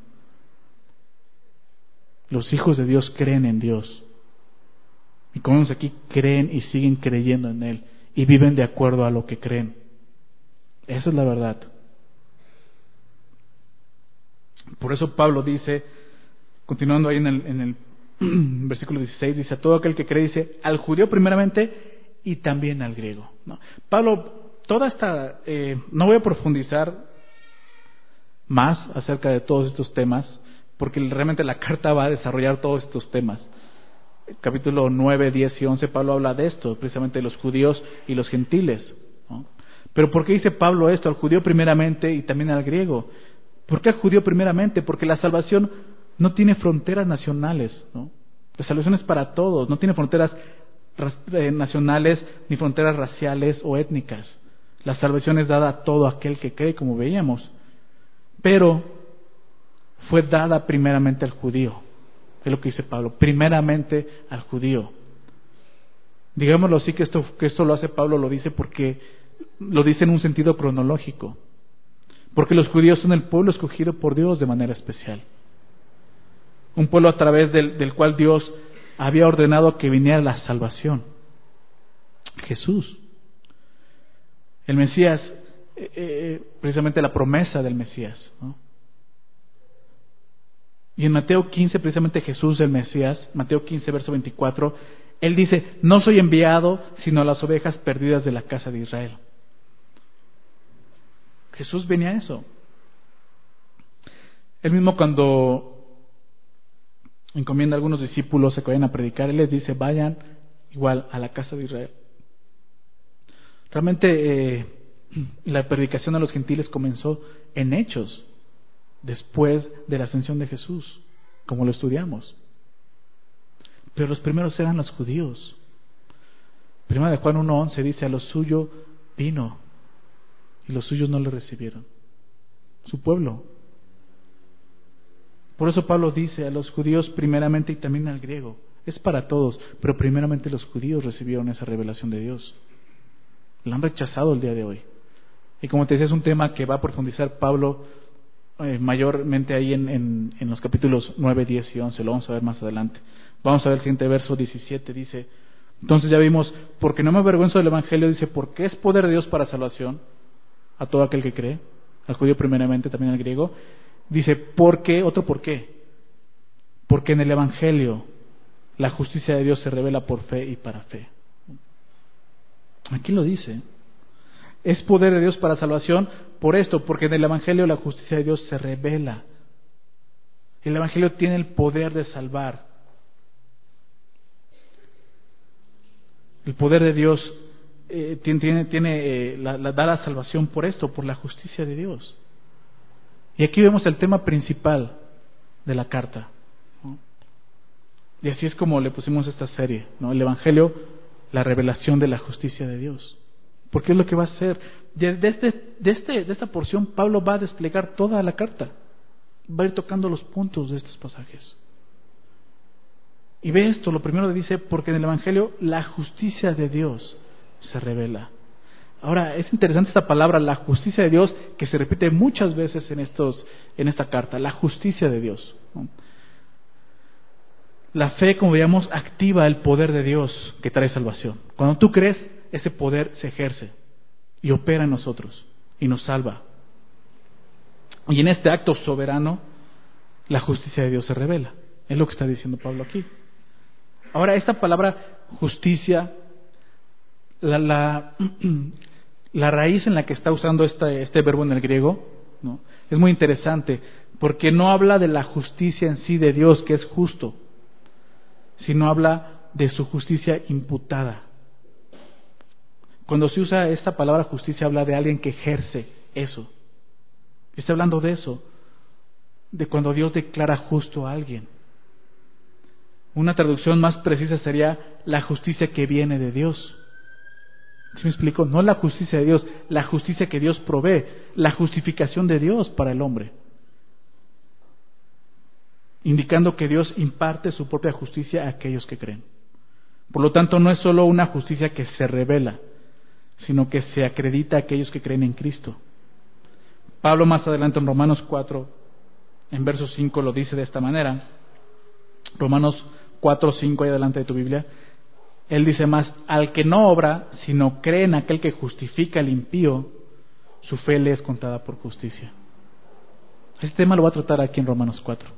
Los hijos de Dios creen en Dios. Y como vemos aquí, creen y siguen creyendo en Él. Y viven de acuerdo a lo que creen. Esa es la verdad. Por eso Pablo dice, continuando ahí en el, en el versículo dieciséis, dice, a todo aquel que cree, dice, al judío primeramente y también al griego. ¿No? Pablo, toda esta, eh, no voy a profundizar más acerca de todos estos temas, porque realmente la carta va a desarrollar todos estos temas. Capítulo nueve, diez y once, Pablo habla de esto, precisamente de los judíos y los gentiles, ¿no? Pero ¿por qué dice Pablo esto? Al judío primeramente y también al griego. ¿Por qué al judío primeramente? Porque la salvación no tiene fronteras nacionales, ¿no? La salvación es para todos, no tiene fronteras nacionales ni fronteras raciales o étnicas. La salvación es dada a todo aquel que cree, como veíamos. Pero fue dada primeramente al judío. Es lo que dice Pablo, primeramente al judío. Digámoslo así, que esto, que esto lo hace Pablo, lo dice porque lo dice en un sentido cronológico. Porque los judíos son el pueblo escogido por Dios de manera especial. Un pueblo a través del, del cual Dios había ordenado que viniera la salvación. Jesús. El Mesías, eh, eh, precisamente la promesa del Mesías, ¿no? Y en Mateo quince, precisamente Jesús, el Mesías, Mateo quince, verso veinticuatro, Él dice, no soy enviado sino a las ovejas perdidas de la casa de Israel. Jesús venía a eso. Él mismo, cuando encomienda a algunos discípulos a que vayan a predicar, Él les dice, vayan igual a la casa de Israel. Realmente eh, la predicación a los gentiles comenzó en Hechos, después de la ascensión de Jesús, como lo estudiamos. Pero los primeros eran los judíos. Primera de Juan uno once dice, a lo suyo vino y los suyos no le recibieron. Su pueblo. Por eso Pablo dice a los judíos primeramente y también al griego. Es para todos, pero primeramente los judíos recibieron esa revelación de Dios. La han rechazado el día de hoy. Y como te decía, es un tema que va a profundizar Pablo eh, mayormente ahí en, en, en los capítulos nueve, diez y once. Lo vamos a ver más adelante. Vamos a ver el siguiente verso diecisiete. Dice, entonces ya vimos, porque no me avergüenzo del Evangelio, dice, porque es poder de Dios para salvación a todo aquel que cree, al judío primeramente, también al griego. Dice, ¿por qué? Otro por qué. Porque en el Evangelio la justicia de Dios se revela por fe y para fe. Aquí lo dice. Es poder de Dios para salvación por esto, porque en el Evangelio la justicia de Dios se revela. El Evangelio tiene el poder de salvar. El poder de Dios eh, tiene, tiene, tiene eh, la, la, da la salvación por esto, por la justicia de Dios. Y aquí vemos el tema principal de la carta, ¿no? Y así es como le pusimos esta serie, ¿no? El Evangelio, la revelación de la justicia de Dios. Porque es lo que va a hacer. De, este, de, este, de esta porción Pablo va a desplegar toda la carta. Va a ir tocando los puntos de estos pasajes. Y ve esto, lo primero dice, porque en el Evangelio la justicia de Dios se revela. Ahora, es interesante esta palabra, la justicia de Dios, que se repite muchas veces en, estos, en esta carta, la justicia de Dios, ¿no? La fe, como veíamos, activa el poder de Dios que trae salvación. Cuando tú crees, ese poder se ejerce y opera en nosotros y nos salva. Y en este acto soberano, la justicia de Dios se revela. Es lo que está diciendo Pablo aquí. Ahora, esta palabra justicia, la, la, la raíz en la que está usando este, este verbo en el griego, ¿no? Es muy interesante, porque no habla de la justicia en sí de Dios, que es justo, sino habla de su justicia imputada. Cuando se usa esta palabra justicia, habla de alguien que ejerce eso. Está hablando de eso, de cuando Dios declara justo a alguien. Una traducción más precisa sería la justicia que viene de Dios. ¿Sí me explico? No la justicia de Dios, la justicia que Dios provee, la justificación de Dios para el hombre. Indicando que Dios imparte su propia justicia a aquellos que creen. Por lo tanto, no es solo una justicia que se revela, sino que se acredita a aquellos que creen en Cristo. Pablo más adelante en Romanos cuatro, en verso cinco, lo dice de esta manera. Romanos cuatro, cinco, ahí adelante de tu Biblia. Él dice más, al que no obra, sino cree en aquel que justifica al impío, su fe le es contada por justicia. Este tema lo va a tratar aquí en Romanos cuatro.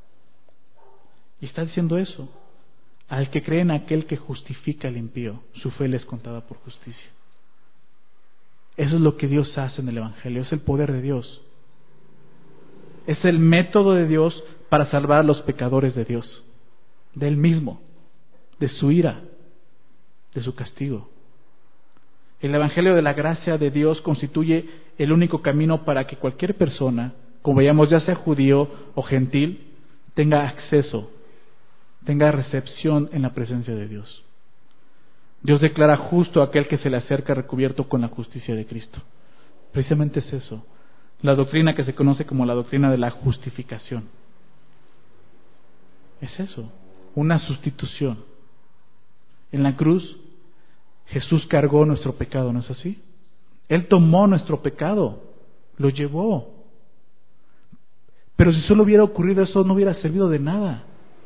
Y está diciendo eso. Al que cree en aquel que justifica al impío, su fe le es contada por justicia. Eso es lo que Dios hace en el Evangelio, es el poder de Dios. Es el método de Dios para salvar a los pecadores de Dios, de Él mismo, de su ira, de su castigo. El Evangelio de la gracia de Dios constituye el único camino para que cualquier persona, como veíamos, ya sea judío o gentil, tenga acceso, tenga recepción en la presencia de Dios. Dios declara justo a aquel que se le acerca recubierto con la justicia de Cristo. Precisamente es eso, la doctrina que se conoce como la doctrina de la justificación. Es eso, una sustitución. En la cruz, Jesús cargó nuestro pecado, ¿no es así? Él tomó nuestro pecado, lo llevó. Pero si solo hubiera ocurrido eso, no hubiera servido de nada.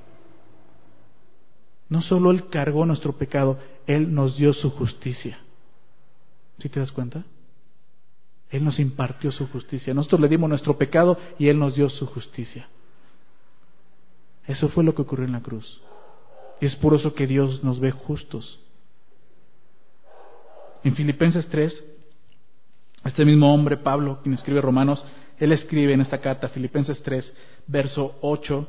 No solo Él cargó nuestro pecado, Él nos dio su justicia. ¿Sí te das cuenta? Él nos impartió su justicia. Nosotros le dimos nuestro pecado y Él nos dio su justicia. Eso fue lo que ocurrió en la cruz. Y es por eso que Dios nos ve justos. En Filipenses tres, este mismo hombre, Pablo, quien escribe Romanos, él escribe en esta carta, Filipenses tres, verso ocho,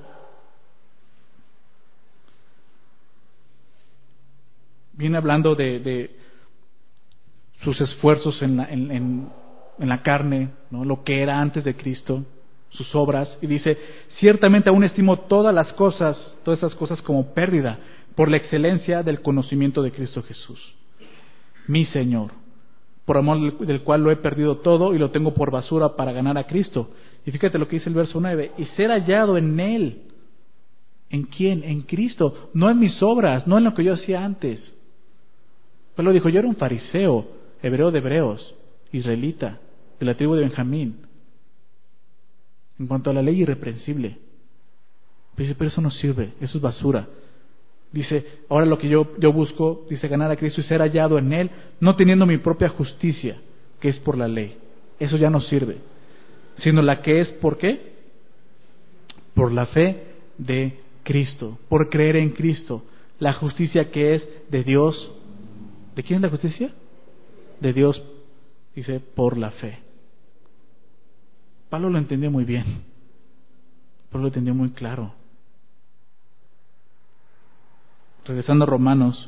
viene hablando de, de sus esfuerzos en la, en, en, en la carne, ¿no? Lo que era antes de Cristo, sus obras, y dice: ciertamente aún estimo todas las cosas, todas esas cosas como pérdida, por la excelencia del conocimiento de Cristo Jesús, mi Señor, por amor del cual lo he perdido todo y lo tengo por basura para ganar a Cristo. Y fíjate lo que dice el verso nueve: y ser hallado en Él. ¿En quién? En Cristo, no en mis obras, no en lo que yo hacía antes. Pablo dijo: yo era un fariseo, hebreo de hebreos, israelita, de la tribu de Benjamín, en cuanto a la ley, irreprensible. Pero dice: pero eso no sirve, eso es basura. Dice: ahora lo que yo, yo busco, dice, ganar a Cristo y ser hallado en Él, no teniendo mi propia justicia, que es por la ley. Eso ya no sirve, sino la que es, ¿por qué? Por la fe de Cristo, por creer en Cristo, la justicia que es de Dios. ¿De quién es la justicia? De Dios, dice, por la fe. Pablo lo entendió muy bien, Pablo lo entendió muy claro. Regresando a Romanos,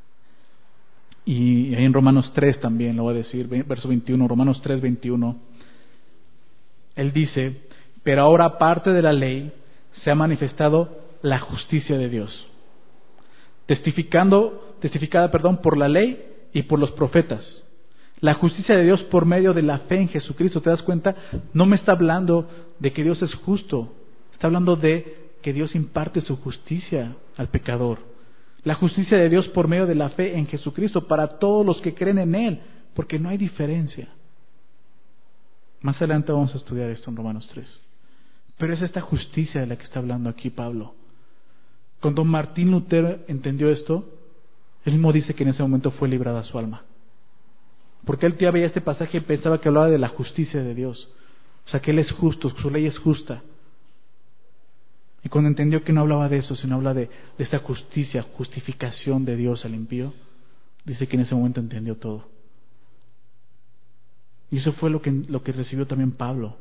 y ahí en Romanos tres también, lo voy a decir, verso veintiuno, Romanos tres, veintiuno, él dice: pero ahora aparte de la ley se ha manifestado la justicia de Dios, testificando, testificada, perdón, por la ley y por los profetas. La justicia de Dios por medio de la fe en Jesucristo. ¿Te das cuenta? No me está hablando de que Dios es justo, está hablando de que Dios imparte su justicia al pecador. La justicia de Dios por medio de la fe en Jesucristo para todos los que creen en Él, porque no hay diferencia. Más adelante vamos a estudiar esto en Romanos tres. Pero es esta justicia de la que está hablando aquí Pablo. Cuando Martín Lutero entendió esto, él mismo dice que en ese momento fue librada su alma. Porque él ya veía este pasaje y pensaba que hablaba de la justicia de Dios. O sea, que Él es justo, su ley es justa. Y cuando entendió que no hablaba de eso, sino habla de, de esta justicia, justificación de Dios al impío, dice que en ese momento entendió todo. Y eso fue lo que, lo que recibió también Pablo.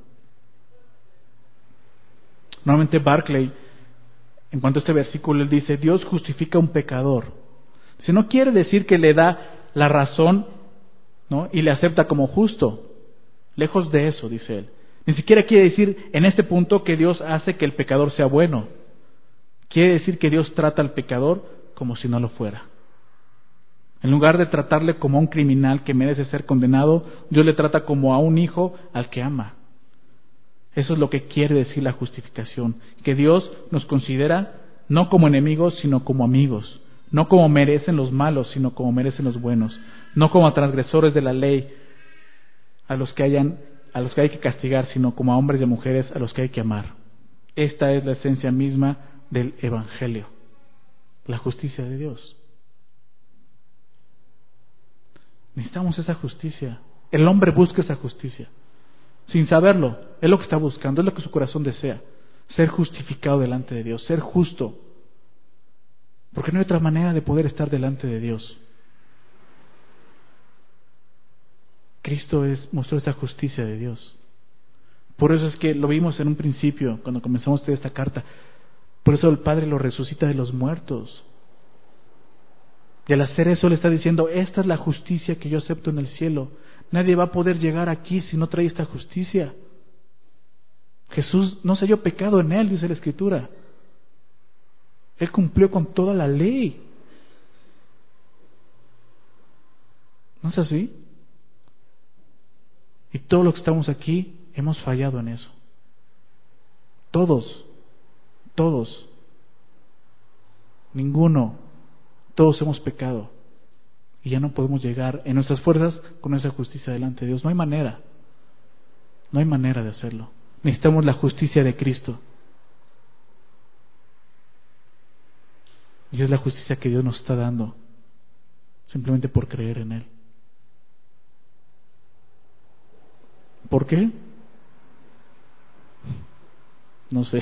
Normalmente Barclay, en cuanto a este versículo, él dice: Dios justifica a un pecador. Si no quiere decir que le da la razón, ¿no?, y le acepta como justo. Lejos de eso, dice él. Ni siquiera quiere decir en este punto que Dios hace que el pecador sea bueno. Quiere decir que Dios trata al pecador como si no lo fuera. En lugar de tratarle como a un criminal que merece ser condenado, Dios le trata como a un hijo al que ama. Eso es lo que quiere decir la justificación. Que Dios nos considera no como enemigos, sino como amigos. No como merecen los malos, sino como merecen los buenos. No como transgresores de la ley, a los que hayan a los que hay que castigar, sino como a hombres y mujeres a los que hay que amar. Esta es la esencia misma del Evangelio, la justicia de Dios. Necesitamos esa justicia. El hombre busca esa justicia, sin saberlo. Es lo que está buscando, es lo que su corazón desea: ser justificado delante de Dios, ser justo. Porque no hay otra manera de poder estar delante de Dios. Cristo es, mostró esta justicia de Dios. Por eso es que lo vimos en un principio, cuando comenzamos a estudiar esta carta. Por eso el Padre lo resucita de los muertos. Y al hacer eso le está diciendo: esta es la justicia que yo acepto en el cielo. Nadie va a poder llegar aquí si no trae esta justicia. Jesús no se halló pecado en Él, dice la Escritura. Él cumplió con toda la ley. ¿No es así? Y todos los que estamos aquí hemos fallado en eso. Todos, todos, ninguno, todos hemos pecado. y ya no podemos llegar en nuestras fuerzas con esa justicia delante de Dios. No hay manera. No hay manera de hacerlo. Necesitamos la justicia de Cristo. Y es la justicia que Dios nos está dando, simplemente por creer en Él. ¿Por qué? No sé.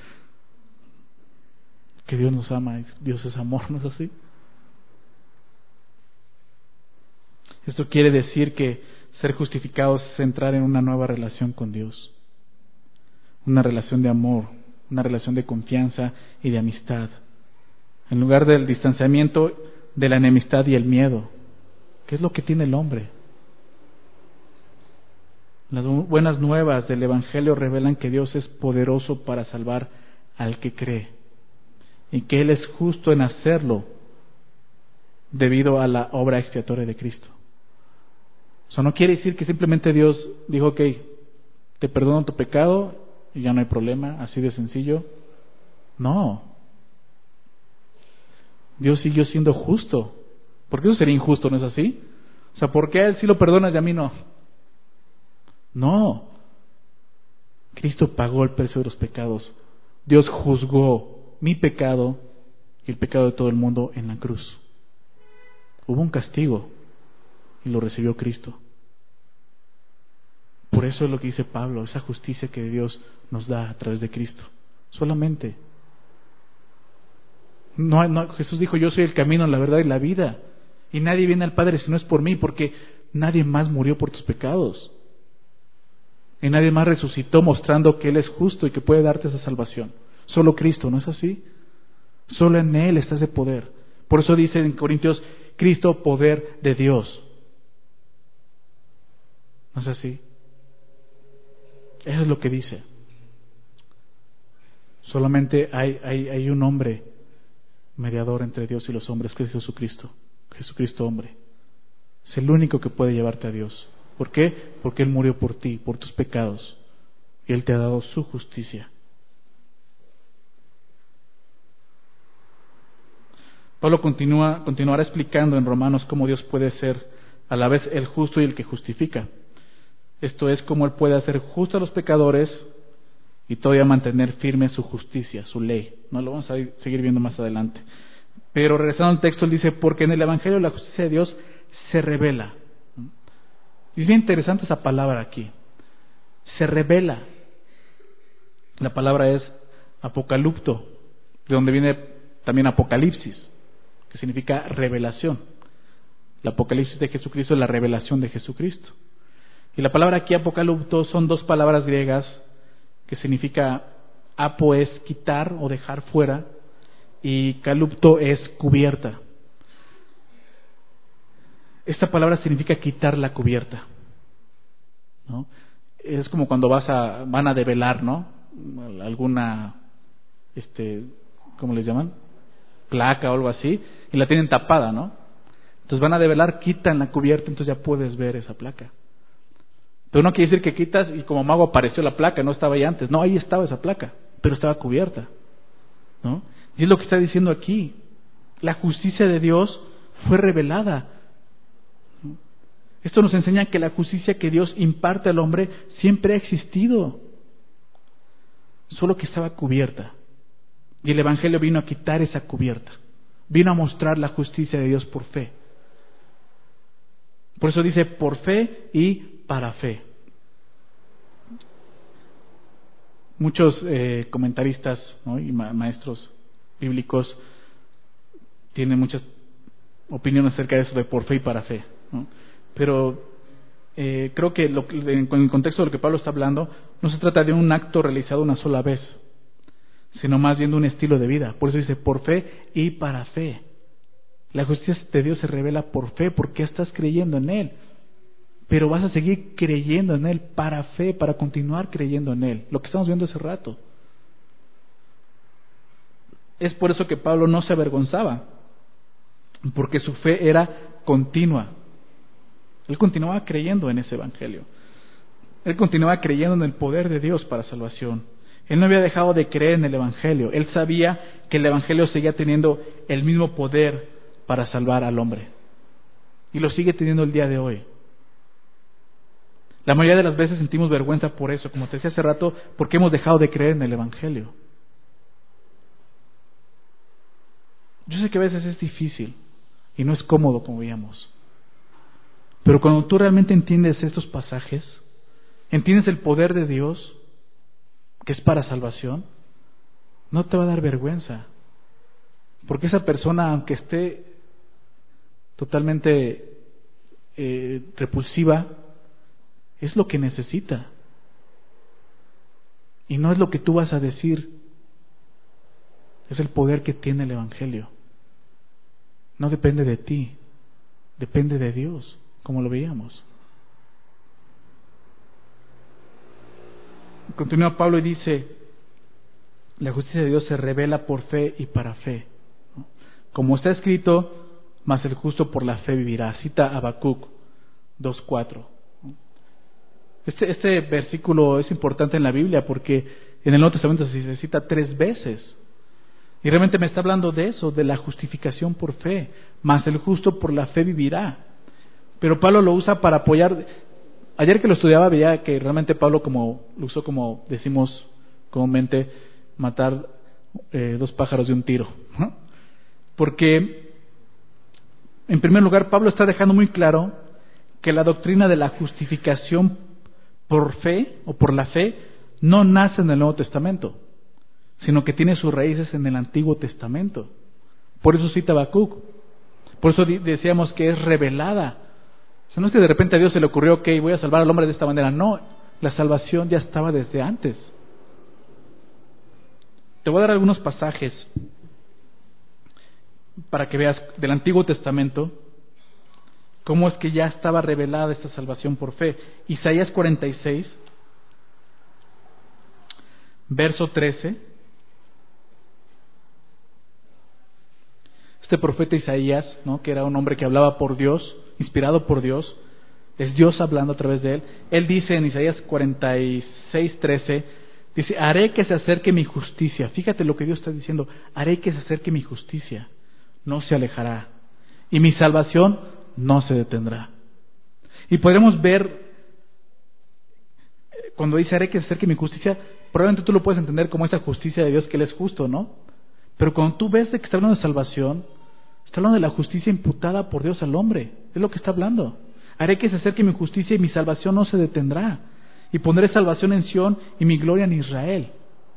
Que Dios nos ama, Dios es amor, ¿no es así? Esto quiere decir que ser justificados es entrar en una nueva relación con Dios. Una relación de amor, una relación de confianza y de amistad. En lugar del distanciamiento, de la enemistad y el miedo. ¿Qué es lo que tiene el hombre? Las buenas nuevas del Evangelio revelan que Dios es poderoso para salvar al que cree y que Él es justo en hacerlo debido a la obra expiatoria de Cristo. Eso no quiere decir que simplemente Dios dijo, ok, te perdono tu pecado y ya no hay problema, así de sencillo. No. Dios siguió siendo justo. Porque eso sería injusto, ¿no es así? O sea, ¿por qué a Él sí lo perdonas y a mí no? No. Cristo pagó el precio de los pecados. Dios juzgó mi pecado y el pecado de todo el mundo en la cruz. Hubo un castigo y lo recibió Cristo. Por eso es lo que dice Pablo, esa justicia que Dios nos da a través de Cristo. Solamente. No, no, Jesús dijo, yo soy el camino, la verdad y la vida. Y nadie viene al Padre si no es por mí, porque nadie más murió por tus pecados. Y nadie más resucitó mostrando que Él es justo y que puede darte esa salvación. Solo Cristo, ¿no es así? Solo en Él está ese poder. Por eso dice en Corintios, Cristo, poder de Dios. ¿No es así? Eso es lo que dice. Solamente hay, hay, hay un hombre mediador entre Dios y los hombres, que es Jesucristo. Jesucristo hombre. Es el único que puede llevarte a Dios. ¿Por qué? Porque Él murió por ti, por tus pecados. Y Él te ha dado su justicia. Pablo continúa, continuará explicando en Romanos cómo Dios puede ser a la vez el justo y el que justifica. Esto es, cómo Él puede hacer justo a los pecadores y todavía mantener firme su justicia, su ley. No lo vamos a ir, seguir viendo más adelante. Pero regresando al texto, Él dice, porque en el Evangelio la justicia de Dios se revela. Y es bien interesante esa palabra aquí. Se revela. La palabra es apocalipto, de donde viene también apocalipsis, que significa revelación. El apocalipsis de Jesucristo es la revelación de Jesucristo. Y la palabra aquí apocalipto son dos palabras griegas que significa apo es quitar o dejar fuera y calupto es cubierta. Esta palabra significa quitar la cubierta, ¿no? Es como cuando vas a van a develar, ¿no? Alguna, este, ¿cómo les llaman? Placa o algo así, y la tienen tapada, ¿no? Entonces van a develar, quitan la cubierta, entonces ya puedes ver esa placa. Pero no quiere decir que quitas y como mago apareció la placa, no estaba ahí antes. No, ahí estaba esa placa, pero estaba cubierta, ¿no? Y es lo que está diciendo aquí. La justicia de Dios fue revelada. Esto nos enseña que la justicia que Dios imparte al hombre siempre ha existido, solo que estaba cubierta. Y el Evangelio vino a quitar esa cubierta. Vino a mostrar la justicia de Dios por fe. Por eso dice por fe y para fe. Muchos eh, comentaristas, ¿no? y ma- maestros bíblicos tienen muchas opiniones acerca de eso de por fe y para fe, ¿no? Pero eh, creo que lo, en el contexto de lo que Pablo está hablando, no se trata de un acto realizado una sola vez, sino más bien de un estilo de vida. Por eso dice por fe y para fe. La justicia de Dios se revela por fe, porque estás creyendo en Él. Pero vas a seguir creyendo en Él para fe, para continuar creyendo en Él. Lo que estamos viendo hace rato. Es por eso que Pablo no se avergonzaba, porque su fe era continua. Él continuaba creyendo en ese Evangelio. Él continuaba creyendo en el poder de Dios para salvación. Él no había dejado de creer en el Evangelio. Él sabía que el Evangelio seguía teniendo el mismo poder para salvar al hombre. y lo sigue teniendo el día de hoy. La mayoría de las veces sentimos vergüenza por eso, como te decía hace rato, porque hemos dejado de creer en el Evangelio. Yo sé que a veces es difícil y no es cómodo, como veíamos. Pero cuando tú realmente entiendes estos pasajes, entiendes el poder de Dios, que es para salvación, no te va a dar vergüenza. Porque esa persona, aunque esté totalmente eh, repulsiva, es lo que necesita. Y no es lo que tú vas a decir, es el poder que tiene el Evangelio. No depende de ti, depende de Dios, como lo veíamos. Continúa Pablo y dice, la justicia de Dios se revela por fe y para fe. Como está escrito, mas el justo por la fe vivirá. Cita Habacuc dos cuatro. Este, este versículo es importante en la Biblia porque en el Nuevo Testamento se cita tres veces. Y realmente me está hablando de eso, de la justificación por fe. Mas el justo por la fe vivirá. Pero Pablo lo usa para apoyar. Ayer que lo estudiaba veía que realmente Pablo como lo usó, como decimos comúnmente, matar eh, dos pájaros de un tiro, ¿no? Porque en primer lugar Pablo está dejando muy claro que la doctrina de la justificación por fe o por la fe no nace en el Nuevo Testamento, sino que tiene sus raíces en el Antiguo Testamento. Por eso cita Habacuc. Por eso decíamos que es revelada. O sea, no es que de repente a Dios se le ocurrió, ok, voy a salvar al hombre de esta manera. No, la salvación ya estaba desde antes. Te voy a dar algunos pasajes para que veas del Antiguo Testamento cómo es que ya estaba revelada esta salvación por fe. Isaías cuarenta y seis, verso trece. Este profeta Isaías, ¿no?, que era un hombre que hablaba por Dios, inspirado por Dios, es Dios hablando a través de él. Él dice en Isaías cuarenta y seis, trece, dice, haré que se acerque mi justicia. Fíjate lo que Dios está diciendo, haré que se acerque mi justicia, no se alejará, y mi salvación no se detendrá. Y podremos ver, cuando dice haré que se acerque mi justicia, probablemente tú lo puedes entender como esa justicia de Dios, que Él es justo, ¿no? Pero cuando tú ves de que está hablando de salvación, está hablando de la justicia imputada por Dios al hombre. Es lo que está hablando. Haré que se acerque mi justicia y mi salvación no se detendrá. Y pondré salvación en Sión y mi gloria en Israel.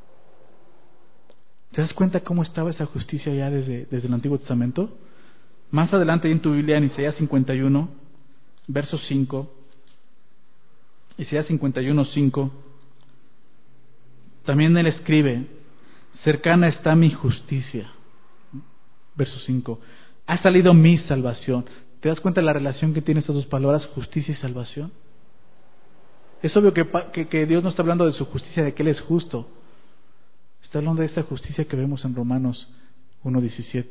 ¿Te das cuenta cómo estaba esa justicia ya desde, desde el Antiguo Testamento? Más adelante en tu Biblia, en Isaías cincuenta y uno, verso cinco. Isaías cincuenta y uno, cinco. También él escribe, cercana está mi justicia. Verso cinco. Ha salido mi salvación. ¿Te das cuenta de la relación que tienen estas dos palabras, justicia y salvación? Es obvio que, que, que Dios no está hablando de su justicia, de que Él es justo. Está hablando de esta justicia que vemos en Romanos uno diecisiete.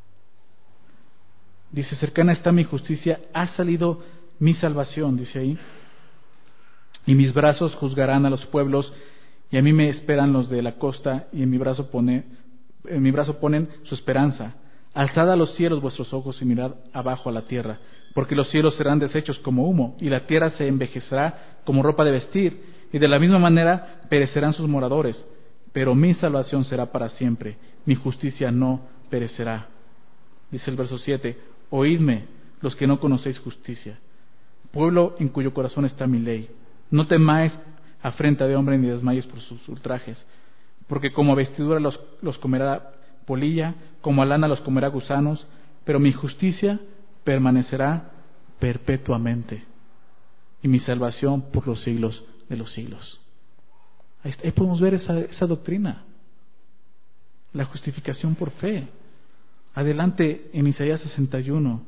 Dice, cercana está mi justicia, ha salido mi salvación, dice ahí. Y mis brazos juzgarán a los pueblos, y a mí me esperan los de la costa, y en mi brazo pone, en mi brazo ponen su esperanza. Alzad a los cielos vuestros ojos y mirad abajo a la tierra, porque los cielos serán deshechos como humo, y la tierra se envejecerá como ropa de vestir, y de la misma manera perecerán sus moradores. Pero mi salvación será para siempre, mi justicia no perecerá. Dice el verso siete, oídme los que no conocéis justicia, pueblo en cuyo corazón está mi ley. No temáis afrenta de hombre ni desmayes por sus ultrajes, porque como a vestidura los, los comerá polilla, como a lana los comerá gusanos, pero mi justicia permanecerá perpetuamente, y mi salvación por los siglos de los siglos. Ahí, ahí podemos ver esa, esa doctrina, la justificación por fe. Adelante en Isaías sesenta y uno,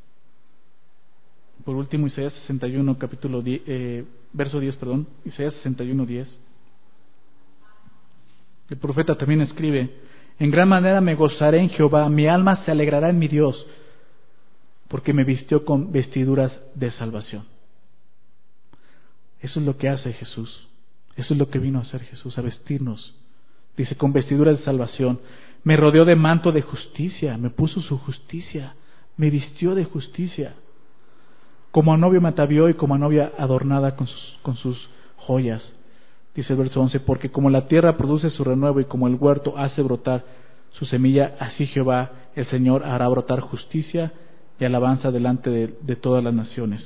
por último Isaías sesenta y uno, capítulo diez, eh, verso diez, perdón, Isaías sesenta y uno, diez. El profeta también escribe, en gran manera me gozaré en Jehová, mi alma se alegrará en mi Dios, porque me vistió con vestiduras de salvación. Eso es lo que hace Jesús, eso es lo que vino a hacer Jesús, a vestirnos. Dice, con vestiduras de salvación, me rodeó de manto de justicia, me puso su justicia, me vistió de justicia. Como a novio me atavió y como a novia adornada con sus, con sus joyas. Dice el verso once, porque como la tierra produce su renuevo y como el huerto hace brotar su semilla, así Jehová el Señor hará brotar justicia y alabanza delante de, de todas las naciones.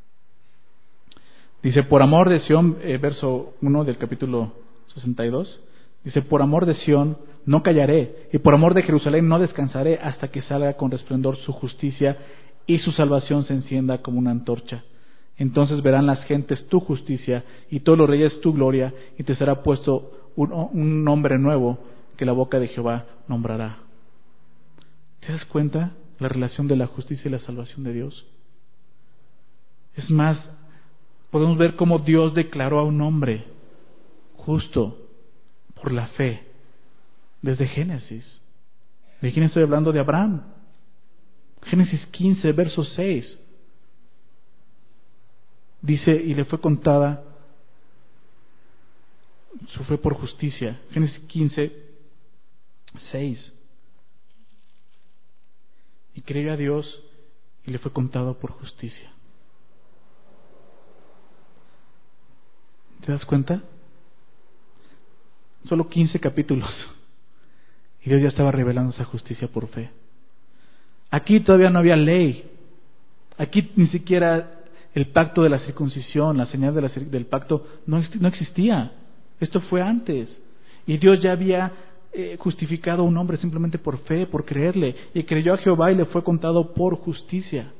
Dice, por amor de Sión, eh, verso uno del capítulo sesenta y dos, dice, por amor de Sión no callaré, y por amor de Jerusalén no descansaré hasta que salga con resplandor su justicia y su salvación se encienda como una antorcha. Entonces verán las gentes tu justicia y todos los reyes tu gloria, y te será puesto un, un nombre nuevo que la boca de Jehová nombrará. ¿Te das cuenta la relación de la justicia y la salvación de Dios? Es más, podemos ver cómo Dios declaró a un hombre justo por la fe desde Génesis. ¿De quién estoy hablando? De Abraham. Génesis quince, verso seis. Dice, y le fue contada su fe por justicia. Génesis quince, seis. Y creyó a Dios y le fue contado por justicia. ¿Te das cuenta? Solo quince capítulos. Y Dios ya estaba revelando esa justicia por fe. Aquí todavía no había ley. Aquí ni siquiera el pacto de la circuncisión, la señal de la, del pacto, no, no existía. Esto fue antes. Y Dios ya había eh, justificado a un hombre simplemente por fe, por creerle. Y creyó a Jehová y le fue contado por justicia.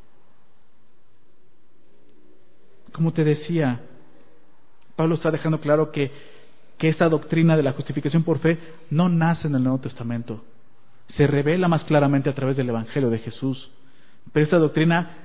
Como te decía, Pablo está dejando claro que, que esta doctrina de la justificación por fe no nace en el Nuevo Testamento. Se revela más claramente a través del Evangelio de Jesús. Pero esta doctrina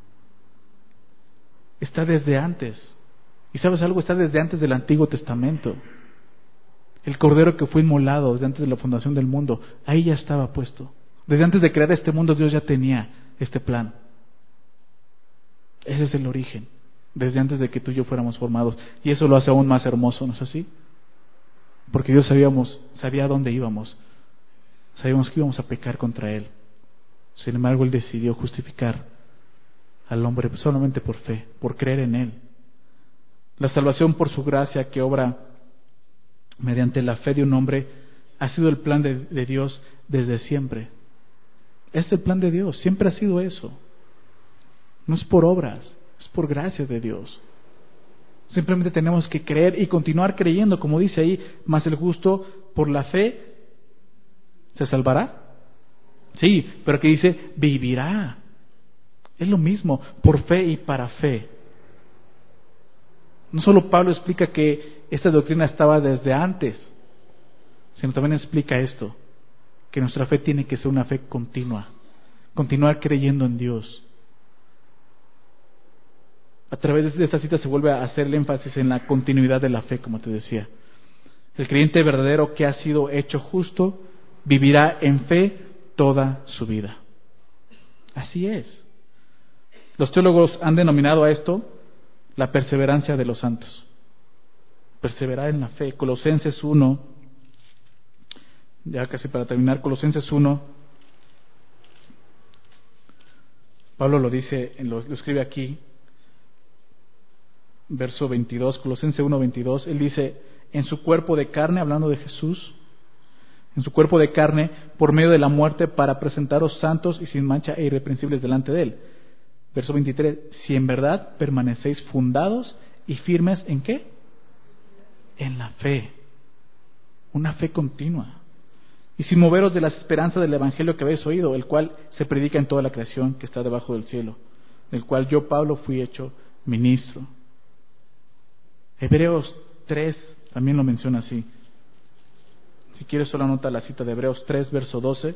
está desde antes. ¿Y sabes algo? Está desde antes del Antiguo Testamento. El Cordero que fue inmolado desde antes de la fundación del mundo, ahí ya estaba puesto. Desde antes de crear este mundo, Dios ya tenía este plan. Ese es el origen. Desde antes de que tú y yo fuéramos formados. Y eso lo hace aún más hermoso, ¿no es así? Porque Dios sabíamos, sabía a dónde íbamos. Sabíamos que íbamos a pecar contra Él. Sin embargo, Él decidió justificar al hombre solamente por fe, por creer en Él. La salvación por su gracia que obra mediante la fe de un hombre ha sido el plan de, de Dios desde siempre. Es el plan de Dios, siempre ha sido eso. No es por obras, es por gracia de Dios. Simplemente tenemos que creer y continuar creyendo, como dice ahí, mas el justo por la fe ¿se salvará? Sí, pero aquí dice vivirá. Es lo mismo, por fe y para fe. No solo Pablo explica que esta doctrina estaba desde antes, sino también explica esto, que nuestra fe tiene que ser una fe continua, continuar creyendo en Dios. A través de esta cita se vuelve a hacer el énfasis en la continuidad de la fe, como te decía. El creyente verdadero que ha sido hecho justo vivirá en fe toda su vida. Así es. Los teólogos han denominado a esto la perseverancia de los santos. Perseverar en la fe. Colosenses uno, ya casi para terminar, Colosenses uno, Pablo lo dice, lo, lo escribe aquí, verso veintidós, Colosenses uno, veintidós, él dice, en su cuerpo de carne, hablando de Jesús, en su cuerpo de carne, por medio de la muerte, para presentaros santos y sin mancha e irreprensibles delante de Él. Verso veintitrés, si en verdad permanecéis fundados y firmes, ¿en qué? En la fe. Una fe continua. Y sin moveros de la esperanza del Evangelio que habéis oído, el cual se predica en toda la creación que está debajo del cielo, del cual yo, Pablo, fui hecho ministro. Hebreos tres también lo menciona así. Si quieres solo anota la cita de Hebreos tres, verso doce.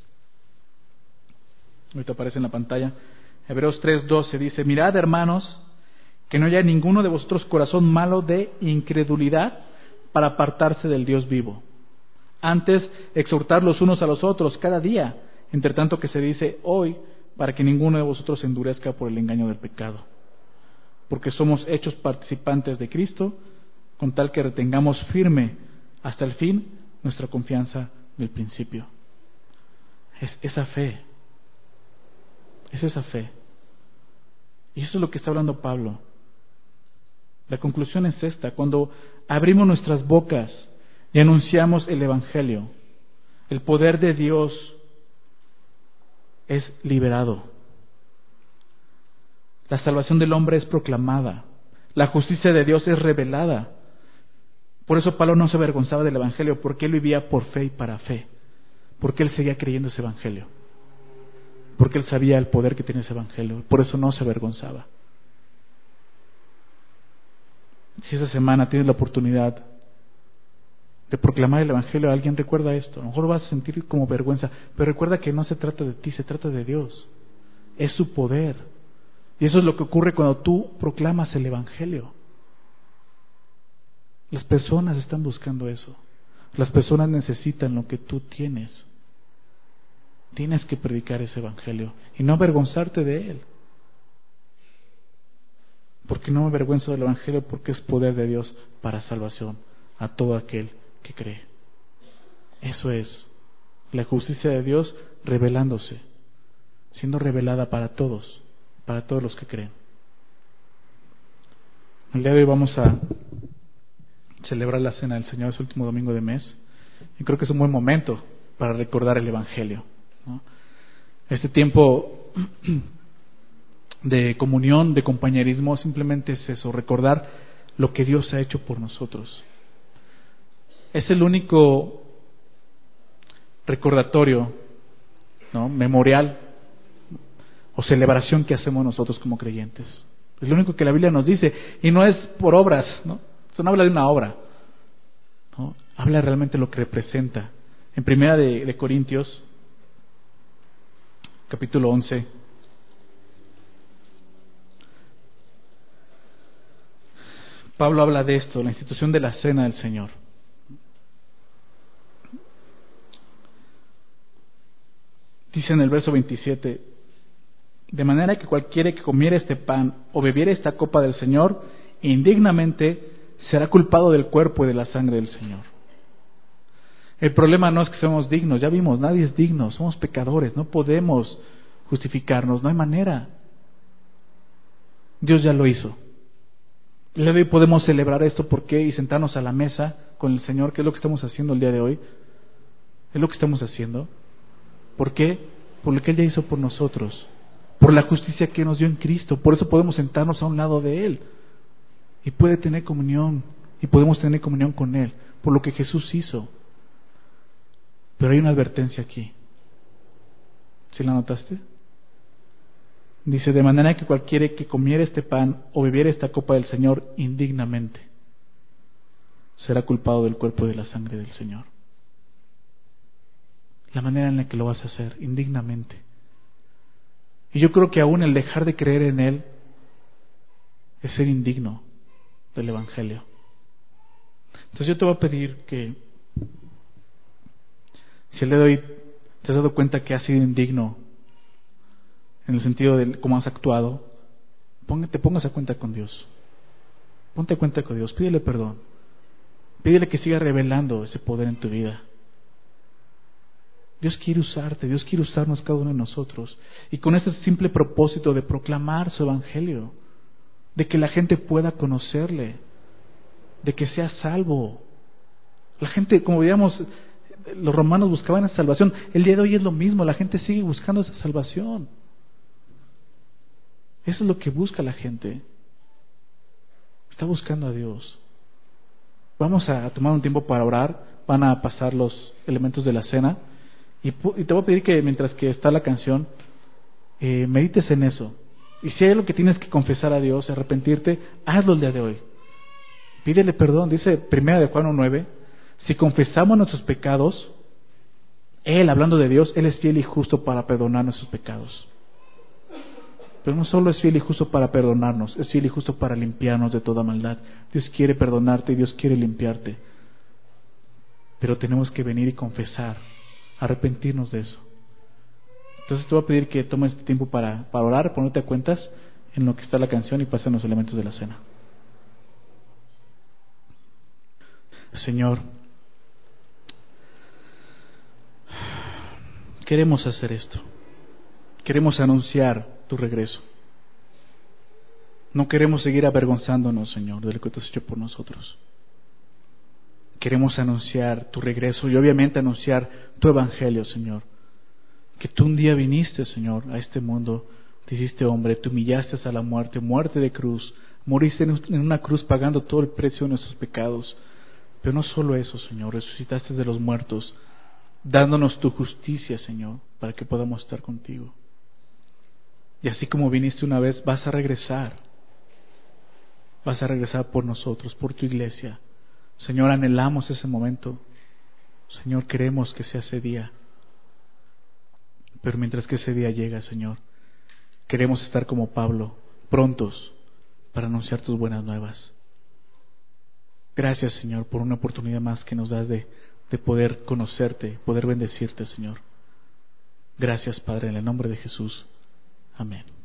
Ahorita aparece en la pantalla. Hebreos tres, doce dice, mirad, hermanos, que no haya ninguno de vosotros corazón malo de incredulidad para apartarse del Dios vivo. Antes, exhortar los unos a los otros cada día, entre tanto que se dice hoy, para que ninguno de vosotros se endurezca por el engaño del pecado. Porque somos hechos participantes de Cristo, con tal que retengamos firme hasta el fin nuestra confianza del principio. Es esa fe. Es esa fe. Y eso es lo que está hablando Pablo. La conclusión es esta: cuando abrimos nuestras bocas y anunciamos el Evangelio, el poder de Dios es liberado. La salvación del hombre es proclamada. La justicia de Dios es revelada. Por eso Pablo no se avergonzaba del Evangelio, porque él vivía por fe y para fe. Porque él seguía creyendo ese Evangelio. Porque él sabía el poder que tiene ese Evangelio. Por eso no se avergonzaba. Si esa semana tienes la oportunidad de proclamar el Evangelio a alguien, recuerda esto. A lo mejor vas a sentir como vergüenza, pero recuerda que no se trata de ti, se trata de Dios. Es su poder. Y eso es lo que ocurre cuando tú proclamas el Evangelio. Las personas están buscando eso. Las personas necesitan lo que tú tienes. Tienes que predicar ese Evangelio y no avergonzarte de él. Porque no me avergüenzo del Evangelio, porque es poder de Dios para salvación a todo aquel que cree. Eso es la justicia de Dios revelándose, siendo revelada para todos, para todos los que creen. El día de hoy vamos a celebrar la Cena del Señor, es el último domingo de mes, y creo que es un buen momento para recordar el Evangelio, ¿no? Este tiempo de comunión, de compañerismo, simplemente es eso, recordar lo que Dios ha hecho por nosotros. Es el único recordatorio, ¿no?, memorial o celebración que hacemos nosotros como creyentes. Es lo único que la Biblia nos dice, y no es por obras, ¿no? Eso no habla de una obra, ¿no? Habla realmente de lo que representa. En Primera de, de Corintios, capítulo once, Pablo habla de esto, la institución de la Cena del Señor. Dice en el verso veintisiete: de manera que cualquiera que comiera este pan o bebiera esta copa del Señor indignamente será culpado del cuerpo y de la sangre del Señor. El problema no es que seamos dignos, ya vimos, nadie es digno, somos pecadores, no podemos justificarnos, no hay manera. Dios ya lo hizo. El día de hoy podemos celebrar esto, ¿por qué? Y sentarnos a la mesa con el Señor, que es lo que estamos haciendo el día de hoy. Es lo que estamos haciendo. ¿Por qué? Por lo que Él ya hizo por nosotros, por la justicia que nos dio en Cristo. Por eso podemos sentarnos a un lado de Él y puede tener comunión, y podemos tener comunión con Él, por lo que Jesús hizo. Pero hay una advertencia aquí. ¿Sí la notaste? Dice: de manera que cualquiera que comiera este pan o bebiera esta copa del Señor indignamente será culpado del cuerpo y de la sangre del Señor. La manera en la que lo vas a hacer, indignamente. Y yo creo que aún el dejar de creer en Él es ser indigno del Evangelio. Entonces yo te voy a pedir que, si el día de hoy te has dado cuenta que has sido indigno en el sentido de cómo has actuado, te pongas a cuenta con Dios. Ponte a cuenta con Dios, pídele perdón. Pídele que siga revelando ese poder en tu vida. Dios quiere usarte, Dios quiere usarnos cada uno de nosotros. Y con ese simple propósito de proclamar su Evangelio, de que la gente pueda conocerle, de que sea salvo. La gente, como veíamos, los romanos buscaban esa salvación. El día de hoy es lo mismo, la gente sigue buscando esa salvación. Eso es lo que busca la gente. Está buscando a Dios. Vamos a tomar un tiempo para orar. Van a pasar los elementos de la cena. Y, y te voy a pedir que mientras que está la canción, eh, medites en eso. Y si hay algo que tienes que confesar a Dios, arrepentirte, hazlo el día de hoy. Pídele perdón. Dice Primera de Juan uno nueve: si confesamos nuestros pecados, Él, hablando de Dios, Él es fiel y justo para perdonar nuestros pecados. Pero no solo es fiel y justo para perdonarnos, es fiel y justo para limpiarnos de toda maldad. Dios quiere perdonarte y Dios quiere limpiarte. Pero tenemos que venir y confesar, arrepentirnos de eso. Entonces te voy a pedir que tomes este tiempo para, para orar, ponerte a cuentas en lo que está la canción y pasen los elementos de la cena. Señor, queremos hacer esto. Queremos anunciar tu regreso. No queremos seguir avergonzándonos, Señor, de lo que tú has hecho por nosotros. Queremos anunciar tu regreso y obviamente anunciar tu evangelio, Señor. Que tú un día viniste, Señor, a este mundo, te hiciste hombre, te humillaste hasta la muerte, muerte de cruz, moriste en una cruz pagando todo el precio de nuestros pecados. Pero no solo eso, Señor, resucitaste de los muertos, dándonos tu justicia, Señor, para que podamos estar contigo. Y así como viniste una vez, vas a regresar. Vas a regresar por nosotros, por tu iglesia. Señor, anhelamos ese momento. Señor, queremos que sea ese día. Pero mientras que ese día llega, Señor, queremos estar como Pablo, prontos para anunciar tus buenas nuevas. Gracias, Señor, por una oportunidad más que nos das de, de poder conocerte, poder bendecirte, Señor. Gracias, Padre, en el nombre de Jesús. Amén.